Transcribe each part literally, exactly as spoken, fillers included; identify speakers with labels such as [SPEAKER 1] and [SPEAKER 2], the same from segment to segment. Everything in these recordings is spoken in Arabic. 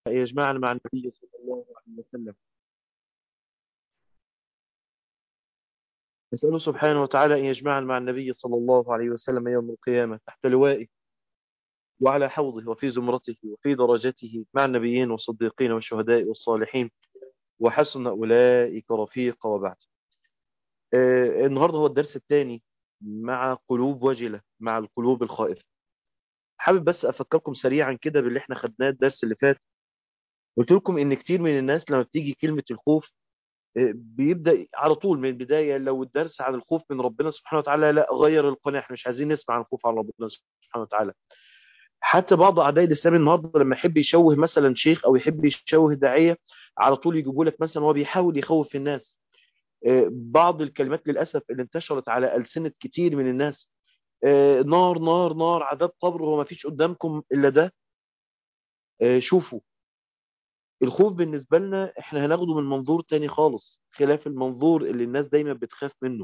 [SPEAKER 1] يجمعنا مع النبي صلى الله عليه وسلم. نسأله سبحانه وتعالى أن يجمعنا مع النبي صلى الله عليه وسلم يوم القيامة تحت لوائه وعلى حوضه وفي زمرته وفي درجته مع النبيين والصديقين والشهداء والصالحين وحسن أولئك رفيقا. وبعد، آه النهاردة هو الدرس الثاني مع قلوب وجلة، مع القلوب الخائفة. حابب بس أفكركم سريعا كده باللي احنا خدناه الدرس اللي فات. قلت لكم إن كتير من الناس لما بتيجي كلمة الخوف بيبدأ على طول من البداية. لو الدرس عن الخوف من ربنا سبحانه وتعالى، لا، غير القناة، احنا مش عايزين نسمع عن الخوف عن ربنا سبحانه وتعالى. حتى بعض أعداء الإسلام النهاردة لما يحب يشوه مثلا شيخ أو يحب يشوه داعية، على طول يجيبوا لك مثلا هو بيحاول يخوف الناس. آه، بعض الكلمات للأسف اللي انتشرت على ألسنة كتير من الناس، آه، نار نار نار، عذاب قبر، هو ما فيش قدامكم إلا ده. آه، شوفوا، الخوف بالنسبة لنا احنا هناخده من منظور تاني خالص، خلاف المنظور اللي الناس دايما بتخاف منه.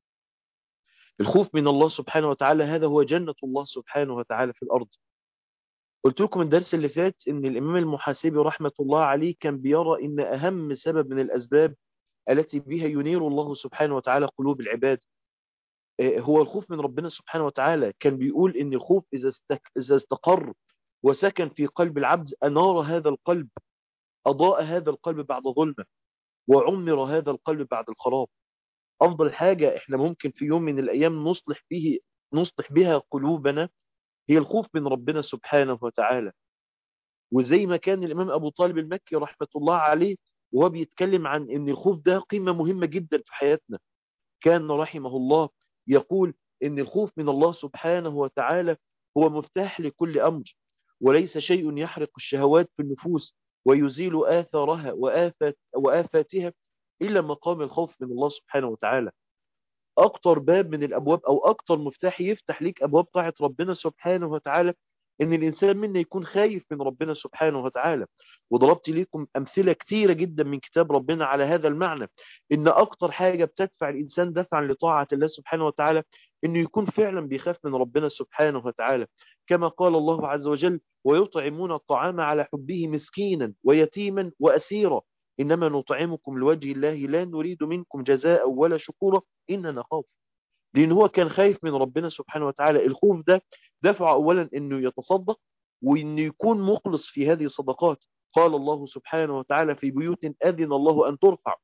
[SPEAKER 1] الخوف من الله سبحانه وتعالى هذا هو جنة الله سبحانه وتعالى في الأرض. قلت لكم الدرس اللي فات إن الإمام المحاسبي رحمة الله عليه كان بيرى إن أهم سبب من الأسباب التي بها ينير الله سبحانه وتعالى قلوب العباد آه، هو الخوف من ربنا سبحانه وتعالى. كان بيقول إن الخوف إذا استك... إذا استقر وسكن في قلب العبد أنار هذا القلب، أضاء هذا القلب بعد ظلمة، وعمر هذا القلب بعد الخراب. أفضل حاجة إحنا ممكن في يوم من الأيام نصلح فيه نصلح بها قلوبنا هي الخوف من ربنا سبحانه وتعالى. وزي ما كان الإمام أبو طالب المكي رحمة الله عليه وهو بيتكلم عن أن الخوف ده قيمة مهمة جدا في حياتنا، كان رحمه الله يقول أن الخوف من الله سبحانه وتعالى هو مفتاح لكل أمر، وليس شيء يحرق الشهوات في النفوس ويزيل آثارها وآفات وآفاتها إلا مقام الخوف من الله سبحانه وتعالى. اكتر باب من الابواب او اكتر مفتاح يفتح ليك ابواب طاعة ربنا سبحانه وتعالى ان الانسان منا يكون خايف من ربنا سبحانه وتعالى. وضربت لكم امثلة كتيرة جدا من كتاب ربنا على هذا المعنى، ان اكتر حاجة بتدفع الانسان دفعا لطاعة الله سبحانه وتعالى انه يكون فعلا بيخاف من ربنا سبحانه وتعالى. كما قال الله عز وجل: ويطعمون الطعام على حبه مسكينا ويتيما واسيرا انما نطعمكم لوجه الله لا نريد منكم جزاء ولا شكورا إننا نخاف. لأن هو كان خايف من ربنا سبحانه وتعالى. الخوف ده دفع أولا أنه يتصدق وأنه يكون مخلص في هذه الصدقات. قال الله سبحانه وتعالى: في بيوت أذن الله أن ترفع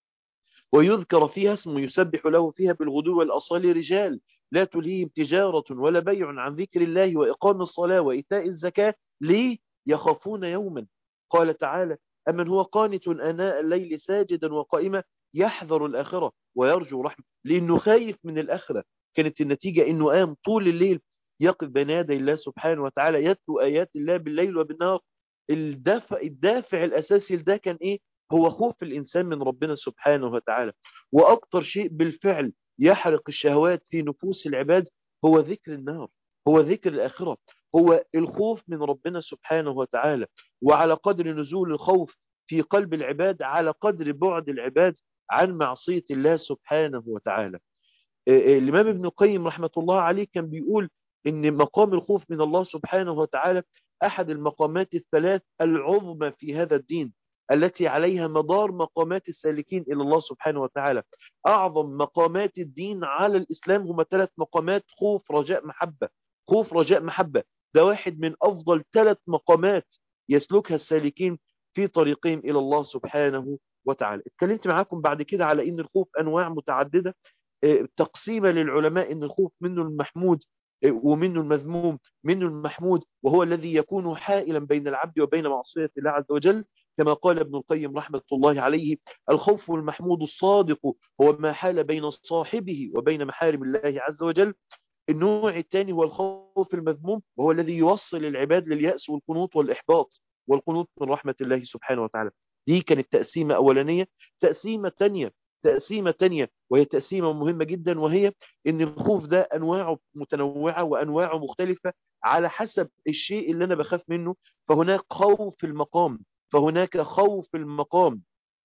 [SPEAKER 1] ويذكر فيها اسمه يسبح له فيها بالغدو والأصال رجال لا تلهيهم تجارة ولا بيع عن ذكر الله وإقام الصلاة وإيتاء الزكاة ليه يخافون يوما. قال تعالى: أمن هو قانت آناء الليل ساجدا وقائما يحذر الآخرة ويرجو رحمة، لأنه خايف من الآخرة. كانت النتيجة أنه قام طول الليل يقف بين يدي الله سبحانه وتعالى يتلو آيات الله بالليل وبالنهار. الدافع الدافع الأساسي لده كان إيه؟ هو خوف الإنسان من ربنا سبحانه وتعالى. وأكتر شيء بالفعل يحرق الشهوات في نفوس العباد هو ذكر النار، هو ذكر الآخرة، هو الخوف من ربنا سبحانه وتعالى. وعلى قدر نزول الخوف في قلب العباد على قدر بعد العباد عن معصية الله سبحانه وتعالى. الإمام ابن القيم رحمة الله عليه كان بيقول إن مقام الخوف من الله سبحانه وتعالى أحد المقامات الثلاث العظمى في هذا الدين التي عليها مدار مقامات السالكين إلى الله سبحانه وتعالى. أعظم مقامات الدين على الإسلام هم ثلاث مقامات: خوف رجاء محبة. خوف رجاء محبة ده واحد من أفضل ثلاث مقامات يسلكها السالكين في طريقهم إلى الله سبحانه وتعالى. اتكلمت معاكم بعد كده على إن الخوف أنواع متعددة، تقسيمة للعلماء ان الخوف منه المحمود ومنه المذموم. منه المحمود وهو الذي يكون حائلا بين العبد وبين معصية الله عز وجل، كما قال ابن القيم رحمة الله عليه: الخوف المحمود الصادق هو ما حال بين صاحبه وبين محارم الله عز وجل. النوع الثاني هو الخوف المذموم وهو الذي يوصل العباد لليأس والقنوط والإحباط والقنوط من رحمة الله سبحانه وتعالى. دي كانت تقسيمة أولانية. تقسيمة تانية تقسيمة تانية وهي تقسيمة مهمة جدا، وهي ان الخوف ده انواعه متنوعة وانواعه مختلفة على حسب الشيء اللي انا بخاف منه. فهناك خوف المقام فهناك خوف المقام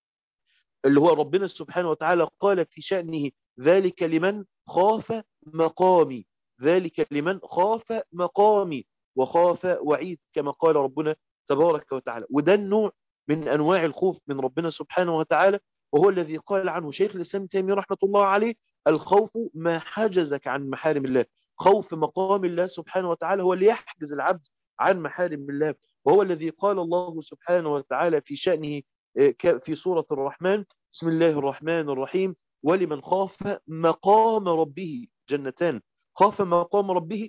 [SPEAKER 1] اللي هو ربنا سبحانه وتعالى قال في شأنه: ذلك لمن خاف مقامي. ذلك لمن خاف مقامي وخاف وعيد، كما قال ربنا تبارك وتعالى. وده النوع من أنواع الخوف من ربنا سبحانه وتعالى، وهو الذي قال عنه شيخ الإسلام تيمية رحمة الله عليه: الخوف ما حجزك عن محارم الله. خوف مقام الله سبحانه وتعالى هو اللي يحجز العبد عن محارم الله، وهو الذي قال الله سبحانه وتعالى في شأنه في سورة الرحمن: بسم الله الرحمن الرحيم: ولمن خاف مقام ربه جنتان. خاف مقام ربه،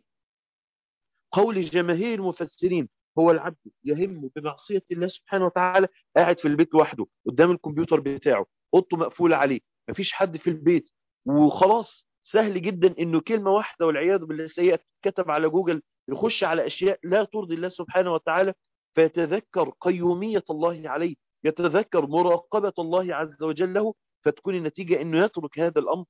[SPEAKER 1] قول جماهير المفسرين، هو العبد يهم بمعصية الله سبحانه وتعالى قاعد في البيت وحده قدام الكمبيوتر بتاعه، اوضته مقفولة عليه، مفيش حد في البيت، وخلاص سهل جدا انه كلمة واحدة والعياذ بالله سيئة كتب على جوجل يخش على اشياء لا ترضي الله سبحانه وتعالى، فيتذكر قيومية الله عليه، يتذكر مراقبة الله عز وجل له، فتكون النتيجة انه يترك هذا الامر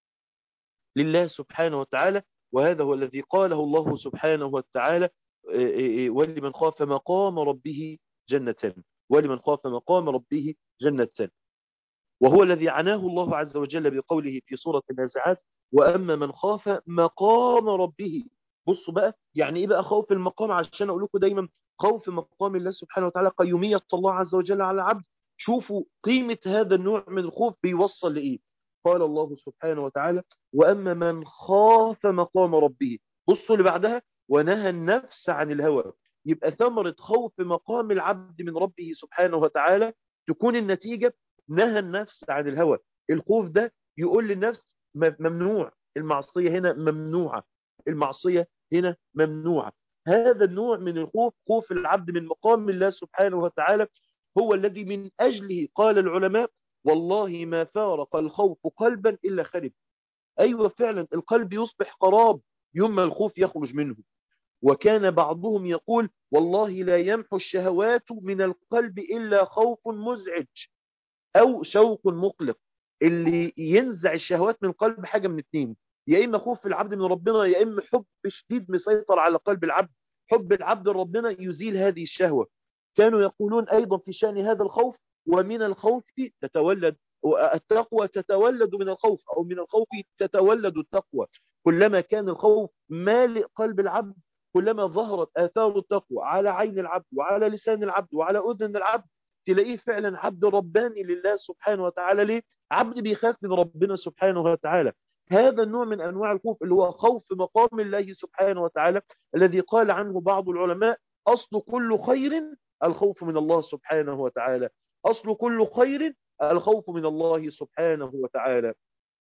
[SPEAKER 1] لله سبحانه وتعالى. وهذا هو الذي قاله الله سبحانه وتعالى: ولمن خاف مقام ربه جنتان، ولمن خاف مقام ربه جنتان. وهو الذي عناه الله عز وجل بقوله في سورة النازعات: وأما من خاف مقام ربه. بصوا بقى يعني إيه بقى خوف المقام، عشان أقول لكم دايما خوف مقام الله سبحانه وتعالى قيومية الله عز وجل على العبد. شوفوا قيمة هذا النوع من الخوف بيوصل لإيه. قال الله سبحانه وتعالى: وأما من خاف مقام ربه. بصوا اللي بعدها: ونهى النفس عن الهوى. يبقى ثمرة خوف مقام العبد من ربه سبحانه وتعالى تكون النتيجة نهى النفس عن الهوى. الخوف ده يقول للنفس ممنوع، المعصية هنا ممنوعة، المعصية هنا ممنوعة. هذا النوع من الخوف، خوف العبد من مقام الله سبحانه وتعالى، هو الذي من أجله قال العلماء: والله ما فارق الخوف قلبا إلا خرب. أيوة فعلا القلب يصبح قراب يوم ما الخوف يخرج منه. وكان بعضهم يقول: والله لا يمحو الشهوات من القلب إلا خوف مزعج أو شوق مقلق. اللي ينزع الشهوات من القلب حاجة من اتنين: يا إما خوف العبد من ربنا، يا إما حب شديد مسيطر على قلب العبد. حب العبد ربنا يزيل هذه الشهوة. كانوا يقولون أيضا في شأن هذا الخوف: ومن الخوف تتولد التقوى، تتولد من الخوف، أو من الخوف تتولد التقوى. كلما كان الخوف مالئ قلب العبد، كلما ظهرت آثار التقوى على عين العبد وعلى لسان العبد وعلى أذن العبد، تلاقيه فعلا عبد رباني لله سبحانه وتعالى. ليه؟ عبد بيخاف من ربنا سبحانه وتعالى. هذا النوع من أنواع الخوف اللي هو خوف مقام الله سبحانه وتعالى، الذي قال عنه بعض العلماء: أصل كل خير الخوف من الله سبحانه وتعالى. أصل كل خير الخوف من الله سبحانه وتعالى.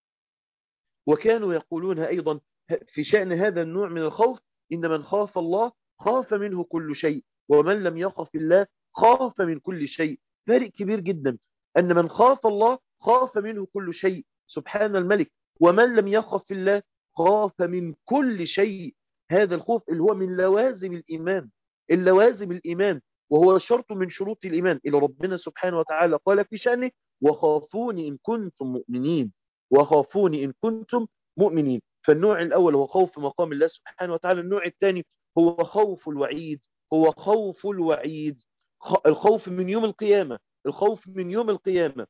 [SPEAKER 1] وكانوا يقولون أيضا في شأن هذا النوع من الخوف: إن من خاف الله خاف منه كل شيء، ومن لم يخف الله خاف من كل شيء. فارق كبير جدا، أن من خاف الله خاف منه كل شيء سبحان الملك، ومن لم يخف الله خاف من كل شيء. هذا الخوف اللي هو من لوازم الإيمان، اللوازم الإيمان، وهو شرط من شروط الإيمان إلى ربنا سبحانه وتعالى. قال في شأنه: وخافوني إن كنتم مؤمنين، وخافوني إن كنتم مؤمنين. فالنوع الأول هو خوف مقام الله سبحانه وتعالى. النوع الثاني هو خوف الوعيد، هو خوف الوعيد، الخوف من يوم القيامة، الخوف من يوم القيامة.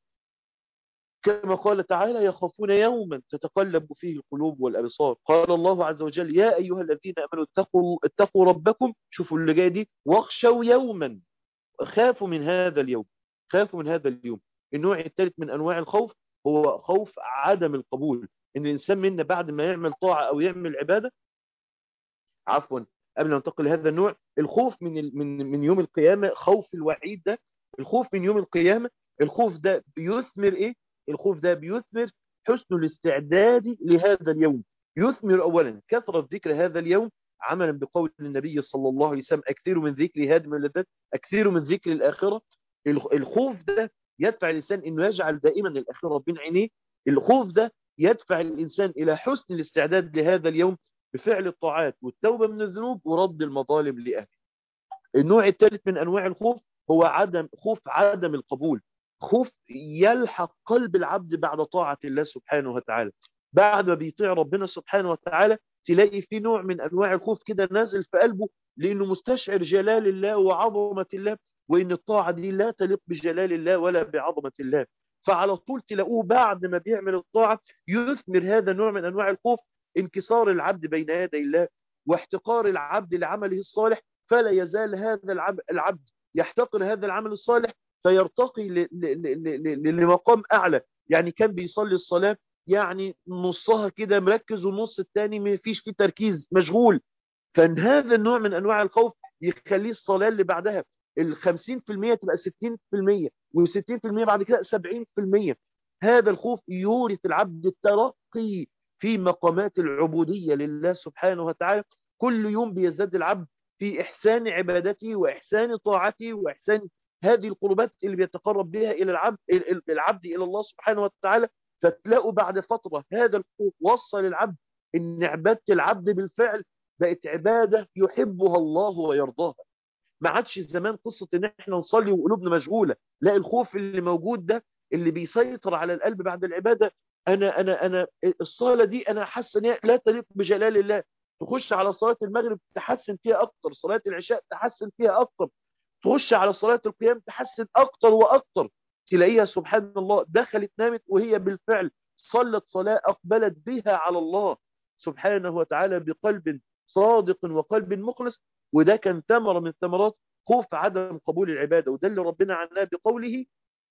[SPEAKER 1] كما قال تعالى: يخافون يوما تتقلب فيه القلوب والأبصار. قال الله عز وجل: يا أيها الذين آمنوا اتقوا, اتقوا ربكم، شوفوا اللي جاي دي، واخشوا يوما. خافوا من هذا اليوم، خافوا من هذا اليوم. النوع الثالث من أنواع الخوف هو خوف عدم القبول. إن الإنسان منا بعد ما يعمل طاعة أو يعمل عبادة، عفوا قبل ما ننتقل لهذا النوع، الخوف من من من يوم القيامة، خوف الوعيد ده، الخوف من يوم القيامة. الخوف ده بيثمر إيه؟ الخوف ده بيثمر حسن الاستعداد لهذا اليوم. يثمر أولا كثرة ذكر هذا اليوم، عملا بقول النبي صلى الله عليه وسلم: أكثروا من ذكر هادم اللذات، أكثروا من ذكر الآخرة. الخوف ده يدفع الإنسان إنه يجعل دائما الآخرة بين عينيه. الخوف ده يدفع الإنسان إلى حسن الاستعداد لهذا اليوم بفعل الطاعات والتوبة من الذنوب ورد المظالم لأهله. النوع الثالث من أنواع الخوف هو عدم خوف عدم القبول. خوف يلحق قلب العبد بعد طاعة الله سبحانه وتعالى. بعد ما بيطيع ربنا سبحانه وتعالى تلاقي في نوع من أنواع الخوف كده نازل في قلبه، لأنه مستشعر جلال الله وعظمة الله، وإن الطاعة دي لا تليق بجلال الله ولا بعظمة الله. فعلى طول تلاقوه بعد ما بيعمل الطاعة يثمر هذا النوع من أنواع الخوف انكسار العبد بين يدي الله، واحتقار العبد لعمله الصالح. فلا يزال هذا العبد يحتقر هذا العمل الصالح فيرتقي ل- ل- ل- ل- لمقام أعلى. يعني كان بيصلي الصلاة يعني نصها كده مركز والنص الثاني ما فيش فيه تركيز، مشغول. فان هذا النوع من انواع الخوف يخليه الصلاه اللي بعدها ال خمسين في المية تبقى ستين في المية و60% بعد كده سبعين في المية. هذا الخوف يورث العبد الترقي في مقامات العبوديه لله سبحانه وتعالى. كل يوم بيزداد العبد في احسان عبادته واحسان طاعته واحسان هذه القربات اللي بيتقرب بها الى العبد العبد الى الله سبحانه وتعالى. فتلاقوا بعد فتره هذا الخوف وصل العبد ان عباده العبد بالفعل بقت عبادة يحبها الله ويرضاها. ما عادش زمان قصة ان احنا نصلي وقلوبنا مشغولة، لا، الخوف اللي موجود ده اللي بيسيطر على القلب بعد العبادة. انا انا انا الصلاة دي انا حاسس ان هي لا تليق بجلال الله. تخش على صلاة المغرب تحسن فيها اكتر، صلاة العشاء تحسن فيها اكتر، تخش على صلاة القيام تحسن اكتر واكتر. تلاقيها سبحان الله دخلت نامت وهي بالفعل صلت صلاة اقبلت بها على الله سبحانه وتعالى بقلب صادق وقلب مخلص. وده كان ثمرة من ثمرات خوف عدم قبول العبادة، وده اللي ربنا عناه بقوله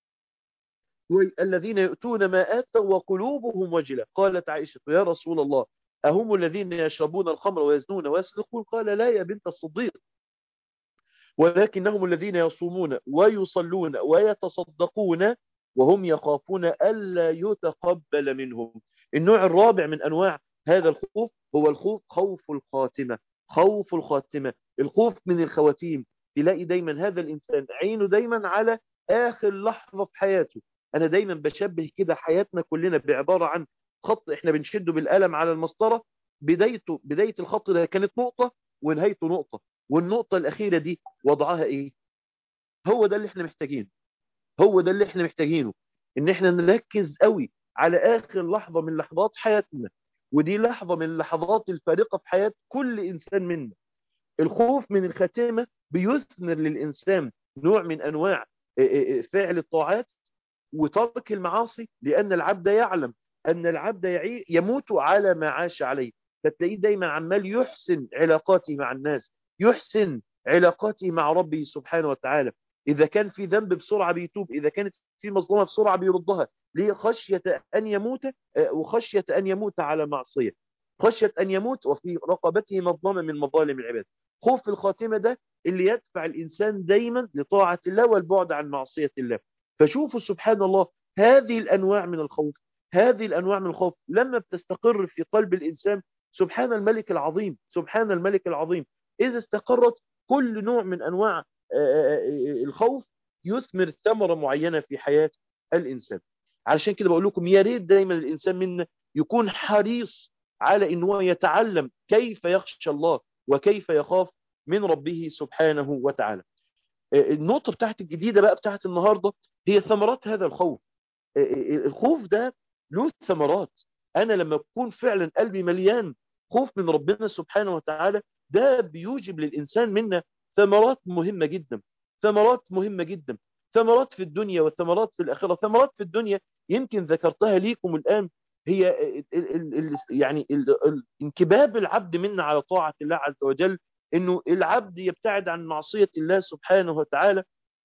[SPEAKER 1] الذين يؤتون ما آتوا وقلوبهم وجلة. قالت عائشة يا رسول الله أهم الذين يشربون الخمر ويزنون ويسرقون؟ قال لا يا بنت الصديق، ولكنهم الذين يصومون ويصلون ويتصدقون وهم يخافون ألا يتقبل منهم. النوع الرابع من أنواع هذا الخوف هو الخوف خوف الخاتمة. خوف الخاتمة، الخوف من الخواتيم. تلاقي دايما هذا الإنسان عينه دايما على آخر لحظة في حياته. أنا دايما بشبه كده حياتنا كلنا بعبارة عن خط احنا بنشده بالقلم على المسطرة. بدايته بداية الخط ده كانت نقطة ونهايته نقطة، والنقطة الأخيرة دي وضعها إيه؟ هو ده اللي احنا محتاجينه. هو ده اللي احنا محتاجينه، إن احنا نركز قوي على آخر لحظة من لحظات حياتنا، ودي لحظة من اللحظات الفارقة في حياة كل إنسان منا. الخوف من الخاتمة بيثمر للإنسان نوع من أنواع فعل الطاعات وترك المعاصي، لأن العبد يعلم أن العبد يعي يموت على ما عاش عليه. فتلاقيه دايما عمال يحسن علاقاته مع الناس، يحسن علاقاته مع ربه سبحانه وتعالى. إذا كان في ذنب بسرعة بيتوب، إذا كانت في مظلمة بسرعة بيردها، ليه؟ خشية أن يموت، وخشية أن يموت على معصية، خشية أن يموت وفي رقبته مظلمة من مظالم العباد. خوف الخاتمة ده اللي يدفع الإنسان دايما لطاعة الله والبعد عن معصية الله. فشوفوا سبحان الله هذه الأنواع من الخوف، هذه الأنواع من الخوف لما بتستقر في قلب الإنسان، سبحان الملك العظيم، سبحان الملك العظيم، إذا استقرت كل نوع من أنواع الخوف يثمر ثمرة معينة في حياة الإنسان. علشان كده بقول لكم يا ريت دايما الإنسان منا يكون حريص على أنه يتعلم كيف يخشى الله وكيف يخاف من ربه سبحانه وتعالى. النقطة بتاعت الجديدة بقى بتاعت النهاردة هي ثمرات هذا الخوف. الخوف ده له ثمرات. أنا لما أكون فعلا قلبي مليان خوف من ربنا سبحانه وتعالى ده بيوجب للإنسان منا ثمرات مهمة جدا، ثمرات مهمة جدا، ثمرات في الدنيا وثمرات في الآخرة. ثمرات في الدنيا يمكن ذكرتها ليكم الآن، هي ال ال ال يعني ال ال انكباب العبد منا على طاعة الله عز وجل، انه العبد يبتعد عن معصية الله سبحانه وتعالى.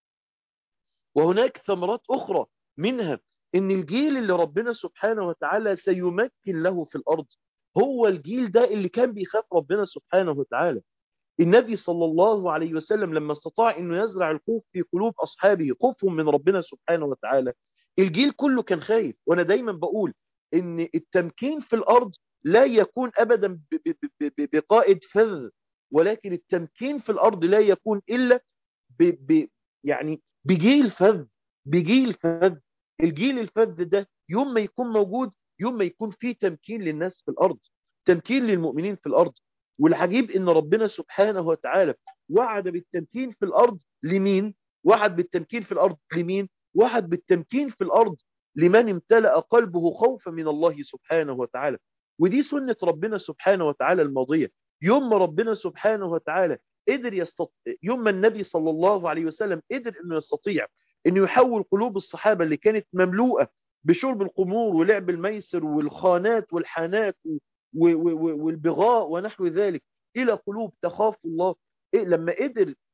[SPEAKER 1] وهناك ثمرات اخرى منها ان الجيل اللي ربنا سبحانه وتعالى سيمكن له في الارض هو الجيل ده اللي كان بيخاف ربنا سبحانه وتعالى. النبي صلى الله عليه وسلم لما استطاع انه يزرع الخوف في قلوب اصحابه، خوفهم من ربنا سبحانه وتعالى، الجيل كله كان خايف. وانا دايما بقول ان التمكين في الارض لا يكون ابدا بقائد فذ، ولكن التمكين في الارض لا يكون الا ب ب يعني بجيل فذ، بجيل فذ. الجيل الفذ ده يوم ما يكون موجود، يوم ما يكون فيه تمكين للناس في الارض، تمكين للمؤمنين في الارض. والعجيب ان ربنا سبحانه وتعالى وعد بالتمكين في الارض لمين؟ وعد بالتمكين في الارض لمين؟ وعد بالتمكين في الارض لمن امتلأ قلبه خوفا من الله سبحانه وتعالى. ودي سنة ربنا سبحانه وتعالى الماضية. يوم ما ربنا سبحانه وتعالى قدر يستطيع، يوم ما النبي صلى الله عليه وسلم قدر انه يستطيع انه يحول قلوب الصحابة اللي كانت مملوءة بشرب الخمور ولعب الميسر والخانات والحانات والبغاء ونحو ذلك إلى قلوب تخاف الله. إيه لما قدر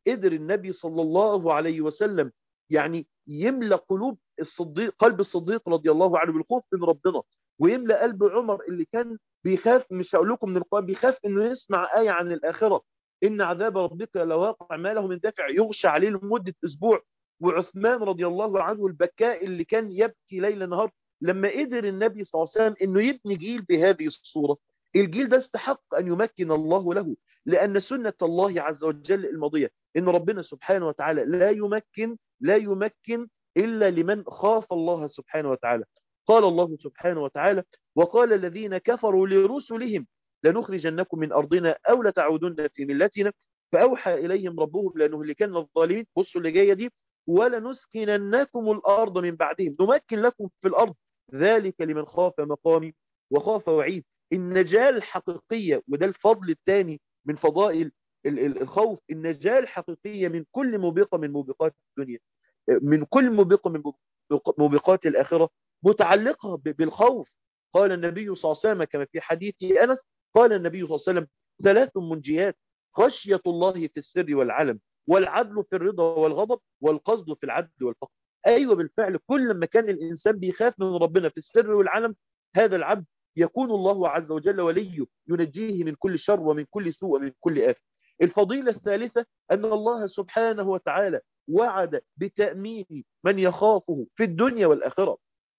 [SPEAKER 1] قدر النبي صلى الله عليه وسلم يعني يملأ قلوب الصديق، قلب الصديق رضي الله عنه بالخوف من ربنا، ويملأ قلب عمر اللي كان بيخاف، مش هقول لكم من القرآن، بيخاف انه يسمع آية عن الآخرة، إن عذاب ربك لواقع ما له من دافع، يغشى عليه لمدة أسبوع. وعثمان رضي الله عنه البكاء اللي كان يبكي ليل نهار لما قدر النبي صلى الله عليه وسلم إنه يبني جيل بهذه الصورة. الجيل ده استحق أن يمكن الله له، لأن سنة الله عز وجل الماضية إن ربنا سبحانه وتعالى لا يمكن لا يمكن إلا لمن خاف الله سبحانه وتعالى. قال الله سبحانه وتعالى: وقال الذين كفروا لرسلهم لنخرجنكم من أرضنا أو لتعودن في ملتنا فأوحى إليهم ربهم لنهلكن الظالمين. بصوا اللي جاية دي: ولنسكننكم الأرض من بعدهم نمكن لكم في الأرض ذلك لمن خاف مقامي وخاف وعيد. النجاة الحقيقية، وده الفضل الثاني من فضائل الخوف، النجاة الحقيقية من كل موبقة من موبقات الدنيا، من كل موبقة من موبقات الآخرة، متعلقة بالخوف. قال النبي صلى الله عليه وسلم كما في حديث أنس، قال النبي صلى الله عليه وسلم: ثلاث منجيات: خشية الله في السر والعلم، والعدل في الرضا والغضب، والقصد في العدل والفقر. أيوة بالفعل، كل ما كان الإنسان بيخاف من ربنا في السر والعلم، هذا العبد يكون الله عز وجل وليه، ينجيه من كل شر ومن كل سوء ومن كل آفة. الفضيلة الثالثة أن الله سبحانه وتعالى وعد بتأمين من يخافه في الدنيا والآخرة.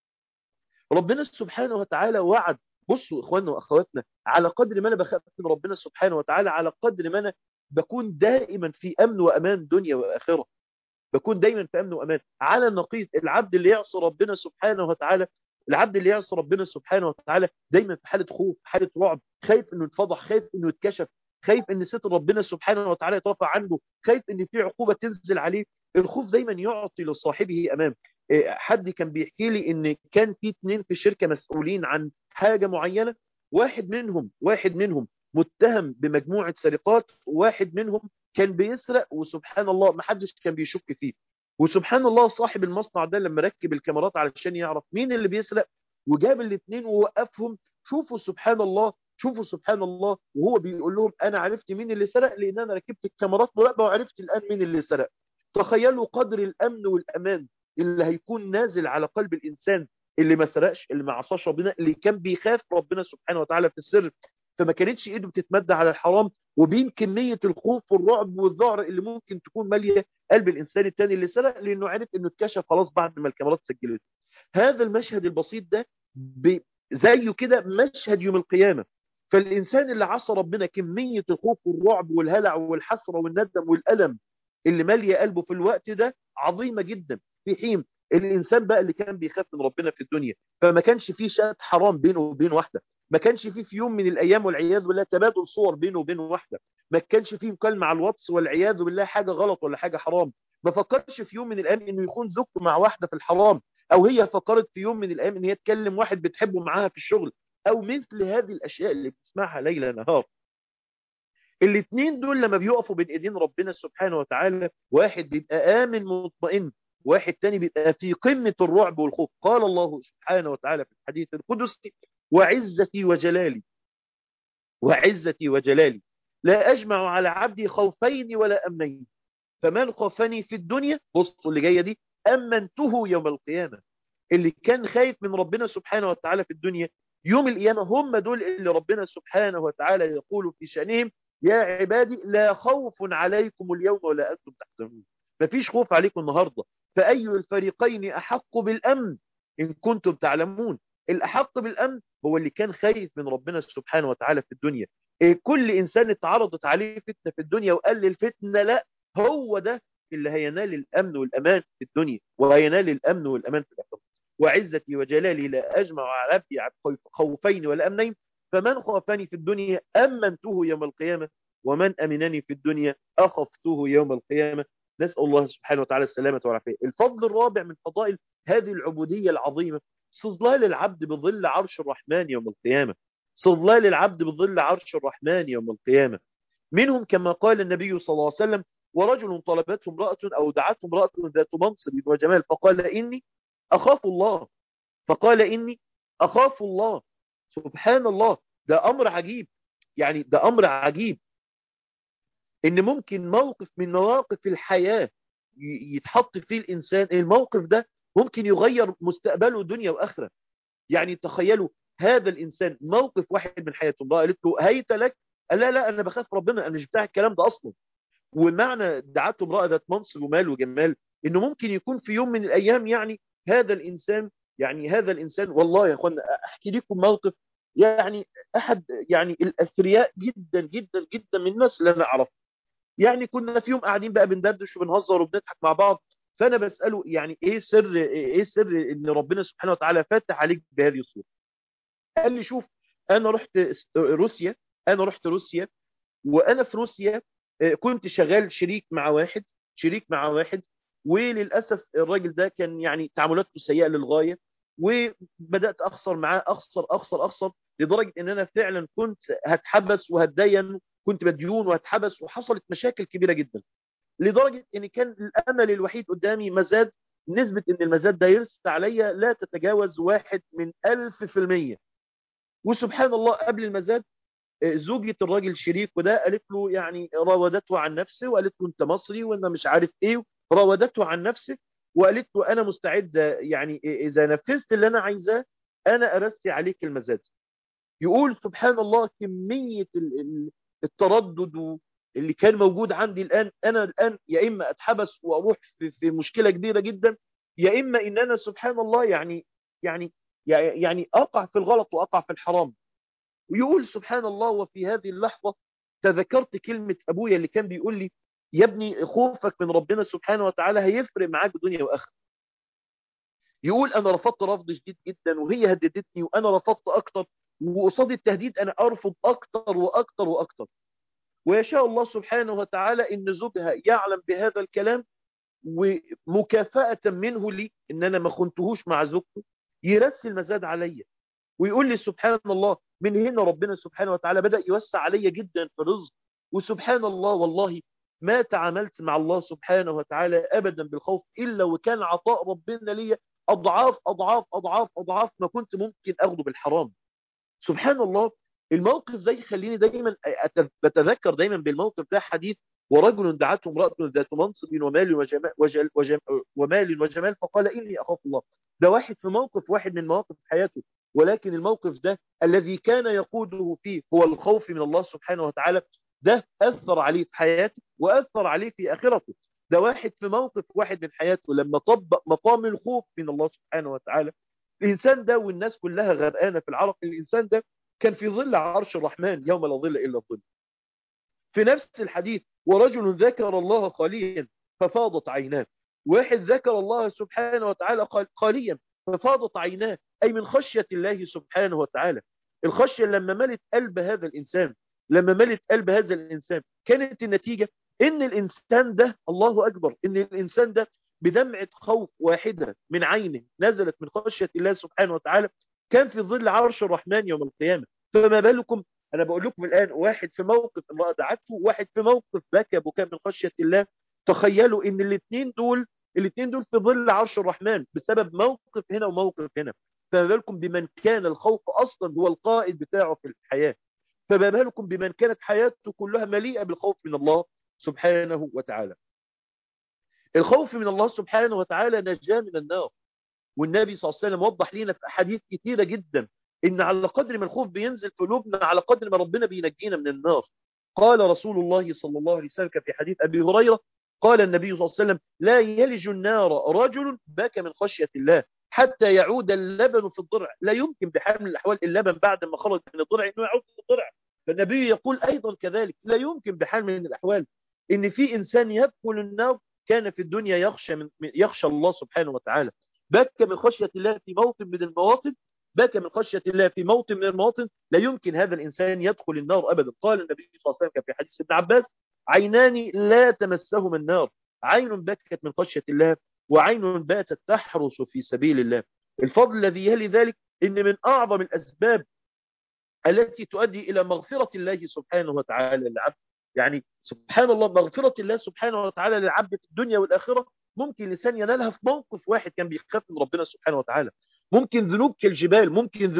[SPEAKER 1] ربنا سبحانه وتعالى وعد. بصوا إخواننا وأخواتنا، على قدر ما أنا بخاف من ربنا سبحانه وتعالى، على قدر ما أنا بكون دائما في أمن وأمان دنيا وآخرة، بكون دايما في أمن وأمان. على النقيض، العبد اللي يعصي ربنا سبحانه وتعالى، العبد اللي يعصي ربنا سبحانه وتعالى دايما في حالة خوف، حالة رعب، خايف انه يتفضح، خايف انه يتكشف، خايف ان ستر ربنا سبحانه وتعالى يترفع عنه، خايف ان في عقوبة تنزل عليه. الخوف دايما يعطي لصاحبه امان. حد كان بيحكي لي ان كان في اتنين في الشركة مسؤولين عن حاجة معينة، واحد منهم واحد منهم متهم بمجموعة سرقات، وواحد منهم كان بيسرق، وسبحان الله ما حدش كان بيشك فيه. وسبحان الله صاحب المصنع ده لما ركب الكاميرات علشان يعرف مين اللي بيسرق، وجاب الاثنين ووقفهم، شوفوا سبحان الله، شوفوا سبحان الله، وهو بيقول لهم: انا عرفت مين اللي سرق لان انا ركبت الكاميرات مراقبه وعرفت الان مين اللي سرق. تخيلوا قدر الامن والامان اللي هيكون نازل على قلب الانسان اللي ما سرقش، اللي ما عصاش ربنا، اللي كان بيخاف ربنا سبحانه وتعالى في السر، فما كانتش ايده بتتمد على الحرام، وبين كمية الخوف والرعب والذعر اللي ممكن تكون مالية قلب الإنسان التاني اللي سرق، لأنه عرف أنه اتكشف خلاص بعد ما الكاميرات سجلت. هذا المشهد البسيط ده ب... زيه كده مشهد يوم القيامة. فالإنسان اللي عصى ربنا، كمية الخوف والرعب والهلع والحسرة والندم والألم اللي مالية قلبه في الوقت ده عظيمة جدا. في حين الإنسان بقى اللي كان بيخاف من ربنا في الدنيا، فما كانش فيه شات حرام بينه وبين واحدة، ما كانش فيه في يوم من الأيام والعياذ بالله تبادل صور بينه وبين واحدة، ما كانش فيه مكالمة على الواتس والعياذ بالله حاجة غلط ولا حاجة حرام، ما فكرش في يوم من الأيام إنه يخون زوجته مع واحدة في الحرام، أو هي فكرت في يوم من الأيام إن هي تكلم واحد بتحبه معاها في الشغل، أو مثل هذه الأشياء اللي بتسمعها ليل نهار. الاثنين دول لما بيقفوا بين ايدين ربنا سبحانه وتعالى، واحد بيبقى آمن مطمئن، واحد تاني بيبقى في قمة الرعب والخوف. قال الله سبحانه وتعالى في الحديث القدسي: وعزتي وجلالي وعزتي وجلالي لا أجمع على عبدي خوفين ولا أمنين، فمن خافني في الدنيا، بصوا اللي جاية دي، أمنته يوم القيامة. اللي كان خايف من ربنا سبحانه وتعالى في الدنيا، يوم القيامة هم دول اللي ربنا سبحانه وتعالى يقول في شأنهم: يا عبادي لا خوف عليكم اليوم ولا أنتم تحزنون. مفيش خوف عليكم النهاردة. فأي الفريقين أحق بالأمن إن كنتم تعلمون. الأحق بالأمن هو اللي كان خايف من ربنا سبحانه وتعالى في الدنيا. كل إنسان اتعرضت عليه فتنة في الدنيا وقال للفتنة لا، هو ده اللي هينال الأمن والأمان في الدنيا، وهينال الأمن والأمان في الآخرة. وعزتي وجلالي لا أجمع على عبدي خوفين ولا أمنين، فمن خافني في الدنيا أمنته يوم القيامة، ومن أمنني في الدنيا أخفته يوم القيامة. نسأل الله سبحانه وتعالى السلامة والعافية. الفضل الرابع من فضائل هذه العبودية العظيمة: استظلال العبد بظل عرش الرحمن يوم القيامة. استظلال العبد بظل عرش الرحمن يوم القيامة. منهم كما قال النبي صلى الله عليه وسلم: ورجل طلبته امرأة أو دعته امرأة ذات منصب وجمال فقال إني أخاف الله، فقال إني أخاف الله. سبحان الله، ده أمر عجيب، يعني ده أمر عجيب. ان ممكن موقف من مواقف الحياة ي- يتحط فيه الانسان، الموقف ده ممكن يغير مستقبله دنيا واخرة. يعني تخيلوا هذا الانسان موقف واحد من حياته، امرأة قالت له هيت لك، قال لا لا انا بخاف ربنا، انا مش بتاع الكلام ده اصلا. ومعنى دعته امرأة ذات منصب ومال وجمال انه ممكن يكون في يوم من الايام يعني هذا الانسان، يعني هذا الانسان والله يا اخوانا احكي لكم موقف. يعني احد يعني الاثرياء جدا جدا جدا من الناس اللي انا اعرفها، يعني كنا في يوم قاعدين بقى بندردش وبنهزر وبنضحك مع بعض، فانا بساله يعني ايه سر ايه سر ان ربنا سبحانه وتعالى فتح عليك بهذه الصوره. قال لي شوف، انا رحت روسيا، انا رحت روسيا وانا في روسيا آه، كنت شغال شريك مع واحد، شريك مع واحد، وللاسف الراجل ده كان يعني تعاملاته سيئه للغايه، وبدات اخسر معاه، اخسر اخسر اخسر لدرجه ان انا فعلا كنت هتحبس وهتدين، كنت مديون وهتحبس، وحصلت مشاكل كبيره جدا، لدرجه ان كان الامل الوحيد قدامي مزاد، نسبه ان المزاد ده يرسى عليا لا تتجاوز واحد من ألف في المية. وسبحان الله قبل المزاد زوجة الراجل شريك وده قالت له يعني راودته عن نفسه، وقالت له انت مصري وانا مش عارف ايه، راودته عن نفسه، وقالت له انا مستعدة يعني اذا نفذت اللي انا عايزاه انا ارسي عليك المزاد. يقول سبحان الله كمية ال- ال- التردد و- اللي كان موجود عندي الان، انا الان يا اما اتحبس واروح في في مشكلة كبيرة جدا، يا اما ان انا سبحان الله يعني يعني يعني اقع في الغلط واقع في الحرام. ويقول سبحان الله وفي هذه اللحظة تذكرت كلمة أبويا اللي كان بيقول لي يا ابني خوفك من ربنا سبحانه وتعالى هيفرق معاك دنيا وآخرة. يقول أنا رفضت رفض شديد جدا وهي هددتني وأنا رفضت أكتر، وقصاد التهديد أنا أرفض أكتر وأكتر وأكتر. ويشاء الله سبحانه وتعالى إن زوجها يعلم بهذا الكلام، ومكافأة منه لي إن أنا ما خنتهوش مع زوجته يرسل المزاد عليا. ويقول لي سبحان الله من هنا ربنا سبحانه وتعالى بدأ يوسع عليا جدا في الرزق. وسبحان الله والله ما تعاملت مع الله سبحانه وتعالى أبدا بالخوف إلا وكان عطاء ربنا لي أضعاف أضعاف أضعاف أضعاف ما كنت ممكن أخذه بالحرام. سبحان الله. الموقف ده يخليني دايما أت- بتذكر دايما بالموقف ده حديث ورجل دعته امرأة ذات منصب ومال وجمال, وجل وجم ومال وجمال فقال إني أخاف الله. ده واحد في موقف واحد من مواقف حياته، ولكن الموقف ده الذي كان يقوده فيه هو الخوف من الله سبحانه وتعالى، ده أثر عليه في حياته وأثر عليه في آخرته. ده واحد في موقف واحد من حياته لما طبق مقام الخوف من الله سبحانه وتعالى، الإنسان ده والناس كلها غرقانة في العرق، الإنسان ده كان في ظل عرش الرحمن يوم لا ظل إلا الظل. في نفس الحديث ورجل ذكر الله خاليا ففاضت عيناه، واحد ذكر الله سبحانه وتعالى خال- خاليا ففاضت عيناه، أي من خشية الله سبحانه وتعالى. الخشية لما ملت قلب هذا الإنسان، لما ملت قلب هذا الإنسان كانت النتيجة إن الإنسان ده الله أكبر، إن الإنسان ده بدمعة خوف واحدة من عينه نزلت من خشية الله سبحانه وتعالى كان في ظل عرش الرحمن يوم القيامة. فما بالكم، انا بقول لكم الان واحد في موقف امرأة دعته، واحد في موقف بكى بكاء من خشية الله. تخيلوا ان الاثنين دول الاثنين دول في ظل عرش الرحمن بسبب موقف هنا وموقف هنا. فما بالكم بمن كان الخوف اصلا هو القائد بتاعه في الحياة، فما بالكم بمن كانت حياته كلها مليئة بالخوف من الله سبحانه وتعالى. الخوف من الله سبحانه وتعالى نجاة من النار. والنبي صلى الله عليه وسلم وضح لنا في أحاديث كثيرة جدا إن على قدر ما الخوف بينزل في قلوبنا على قدر ما ربنا بينجينا من النار. قال رسول الله صلى الله عليه وسلم في حديث أبي هريرة، قال النبي صلى الله عليه وسلم لا يلج النار رجل بكى من خشية الله حتى يعود اللبن في الضرع. لا يمكن بحال من الأحوال اللبن بعد ما خرج من الضرع إنه يعود في الضرع. فالنبي يقول أيضا كذلك لا يمكن بحال من الأحوال إن في إنسان يدخل النار كان في الدنيا يخشى من يخشى الله سبحانه وتعالى. بكى من خشية الله في موطن من المواطن، بكى من خشية الله في موطن من المواطن، لا يمكن هذا الإنسان يدخل النار أبدا. قال النبي صلى الله عليه وسلم في حديث ابن عباس عينان لا تمسهما النار، عين بكت من خشية الله وعين باتت تحرس في سبيل الله. الفضل الذي يلي ذلك إن من أعظم الأسباب التي تؤدي إلى مغفرة الله سبحانه وتعالى للعبد، يعني سبحان الله مغفرة الله سبحانه وتعالى للعبد في الدنيا والآخرة ممكن الإنسان ينالها في موقف واحد كان بيخاف من ربنا سبحانه وتعالى. ممكن ذنوب كالجبال، ممكن ذنوب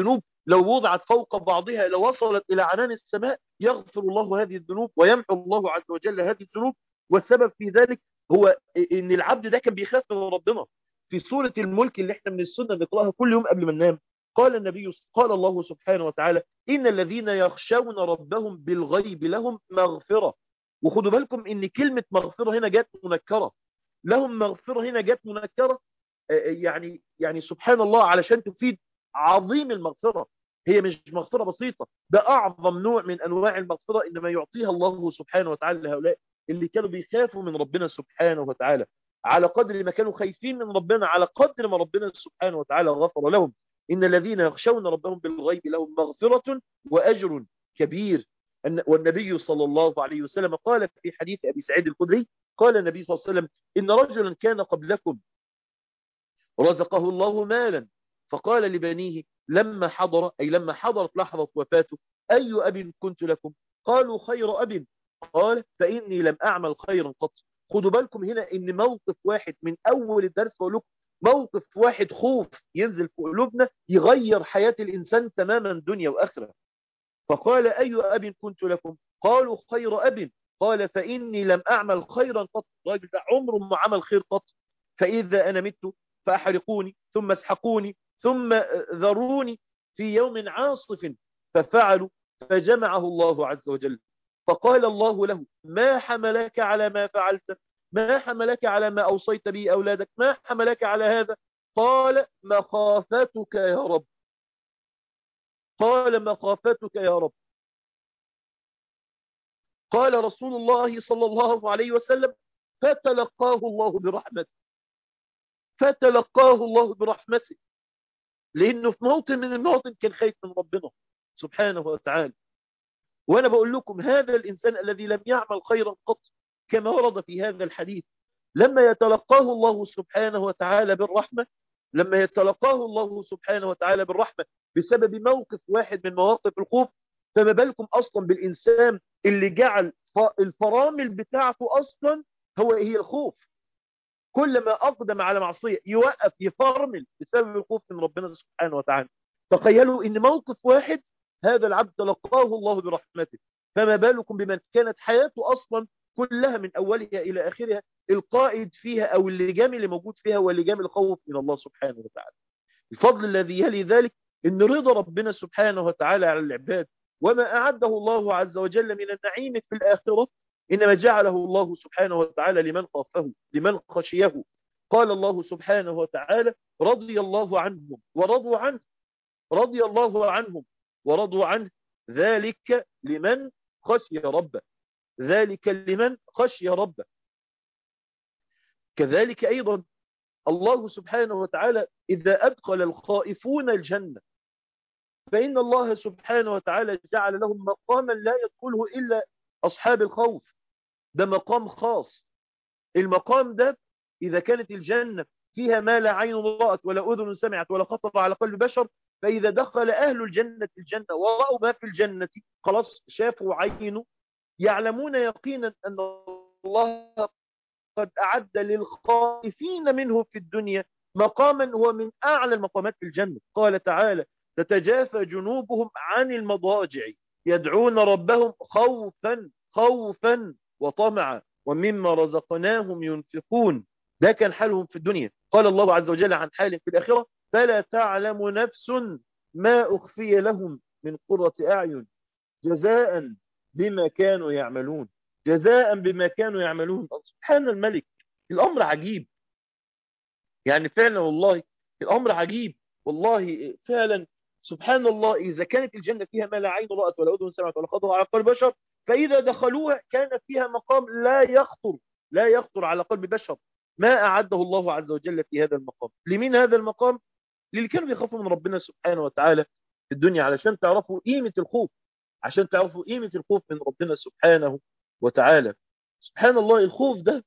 [SPEAKER 1] لو وضعت فوق بعضها لوصلت إلى عنان السماء، يغفر الله هذه الذنوب ويمحو الله عز وجل هذه الذنوب. والسبب في ذلك هو إن العبد ده كان بيخاف من ربنا. في سورة الملك اللي احنا من السنة نقرأها كل يوم قبل ما ننام، قال النبي قال الله سبحانه وتعالى: إن الذين يخشون ربهم بالغيب لهم مغفرة. وخدوا بالكم إن كلمة مغفرة هنا جت منكرة، لهم مغفرة هنا جت منكرة. يعني يعني سبحان الله، علشان تفيد عظيم المغفرة. هي مش مغفرة بسيطة، ده أعظم نوع من أنواع المغفرة إنما يعطيها الله سبحانه وتعالى لهؤلاء اللي كانوا بيخافوا من ربنا سبحانه وتعالى. على قدر ما كانوا خايفين من ربنا، على قدر ما ربنا سبحانه وتعالى غفر لهم. إن الذين يخشون ربهم بالغيب لهم مغفرة وأجر كبير. والنبي صلى الله عليه وسلم قال في حديث أبي سعيد الخدري، قال النبي صلى الله عليه وسلم: إن رجلا كان قبلكم رزقه الله مالا، فقال لبنيه لما حضر أي لما حضرت لحظة وفاته: أي أب كنت لكم؟ قالوا: خير أب. قال: فإني لم أعمل خيرا قط. خدوا بالكم هنا إن موقف واحد من أول الدرس بقول لكم، موقف واحد خوف ينزل في قلوبنا يغير حياة الإنسان تماما دنيا وآخرة. فقال: أي أب كنت لكم؟ قالوا: خير أب. قال: فإني لم أعمل خيرا قط. الراجل ده عمره ما عمل خير قط. فإذا أنا مت فأحرقوني ثم اسحقوني ثم ذروني في يوم عاصف. ففعلوا، فجمعه الله عز وجل، فقال الله له: ما حملك على ما فعلت؟ ما حملك على ما أوصيت به أولادك؟ ما حملك على هذا؟ قال: مخافتك يا رب. قال: مخافتك يا رب. قال رسول الله صلى الله عليه وسلم: فتلقاه الله برحمته. فتلقاه الله برحمته، لأنه في موطن من المواطن كان خايف من ربنا سبحانه وتعالى. وأنا بقول لكم هذا الإنسان الذي لم يعمل خيرا قط كما ورد في هذا الحديث، لما يتلقاه الله سبحانه وتعالى بالرحمة، لما يتلقاه الله سبحانه وتعالى بالرحمة بسبب موقف واحد من مواقف الخوف، فما بالكم أصلا بالإنسان اللي جعل الفرامل بتاعته أصلا هو هي الخوف. كل ما أقدم على معصية يوقف يفرمل بسبب الخوف من ربنا سبحانه وتعالى. تخيلوا إن موقف واحد هذا العبد تلقاه الله برحمته، فما بالكم بمن كانت حياته أصلا كلها من أولها إلى آخرها القائد فيها أو اللجام اللي موجود فيها هو لجام الخوف من الله سبحانه وتعالى. الفضل الذي يلي ذلك إن رضا ربنا سبحانه وتعالى على العباد وما أعده الله عز وجل من النعيم في الآخرة إنما جعله الله سبحانه وتعالى لمن خافه، لمن خشيه. قال الله سبحانه وتعالى: رضي الله عنهم ورضوا عنه. رضي الله عنهم ورضوا عنه، ذلك لمن خشي ربه. ذلك لمن خشي ربه. كذلك أيضا الله سبحانه وتعالى إذا أدخل الخائفون الجنة فإن الله سبحانه وتعالى جعل لهم مقاما لا يدخله إلا أصحاب الخوف. ده مقام خاص. المقام ده إذا كانت الجنة فيها ما لا عين رأت ولا أذن سمعت ولا خطر على قلب بشر، فإذا دخل أهل الجنة الجنة ورأوا ما في الجنة خلاص شافوا عينه، يعلمون يقينا أن الله قد أعد للخائفين منه في الدنيا مقاما هو من أعلى المقامات في الجنة. قال تعالى: تتجافى جنوبهم عن المضاجع يدعون ربهم خوفا خوفا وطمعا ومما رزقناهم ينفقون. ده كان حالهم في الدنيا. قال الله عز وجل عن حالهم في الآخرة: فلا تعلم نفس ما أخفي لهم من قرة أعين جزاء بما كانوا يعملون. جزاء بما كانوا يعملون. سبحان الملك، الأمر عجيب. يعني فعلا والله الأمر عجيب والله فعلا. سبحان الله، إذا كانت الجنة فيها ما لا عين رأت ولا أذن سمعت ولا خطر على قلب بشر، فإذا دخلوها كان فيها مقام لا يخطر لا يخطر على قلب بشر ما أعده الله عز وجل في هذا المقام. لمين هذا المقام؟ للي كانوا بيخافوا من ربنا سبحانه وتعالى في الدنيا، علشان تعرفوا قيمة الخوف، عشان تعرفوا قيمة الخوف من ربنا سبحانه وتعالى. سبحان الله، الخوف ده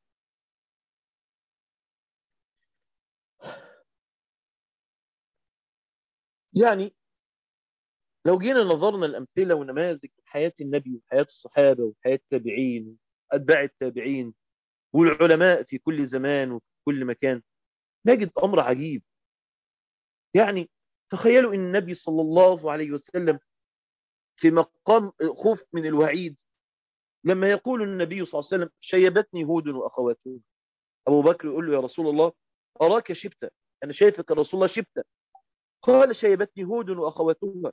[SPEAKER 1] يعني لو جينا نظرنا الأمثلة ونماذج من حياة النبي وحياة الصحابة وحياة التابعين وأتباع التابعين والعلماء في كل زمان وفي كل مكان، نجد أمر عجيب. يعني تخيلوا ان النبي صلى الله عليه وسلم في مقام خوف من الوعيد، لما يقول النبي صلى الله عليه وسلم شيبتني هود واخواتها، ابو بكر يقول له يا رسول الله اراك شبت، انا شايفك يا رسول الله شبت. قال شيبتني هود واخواتها.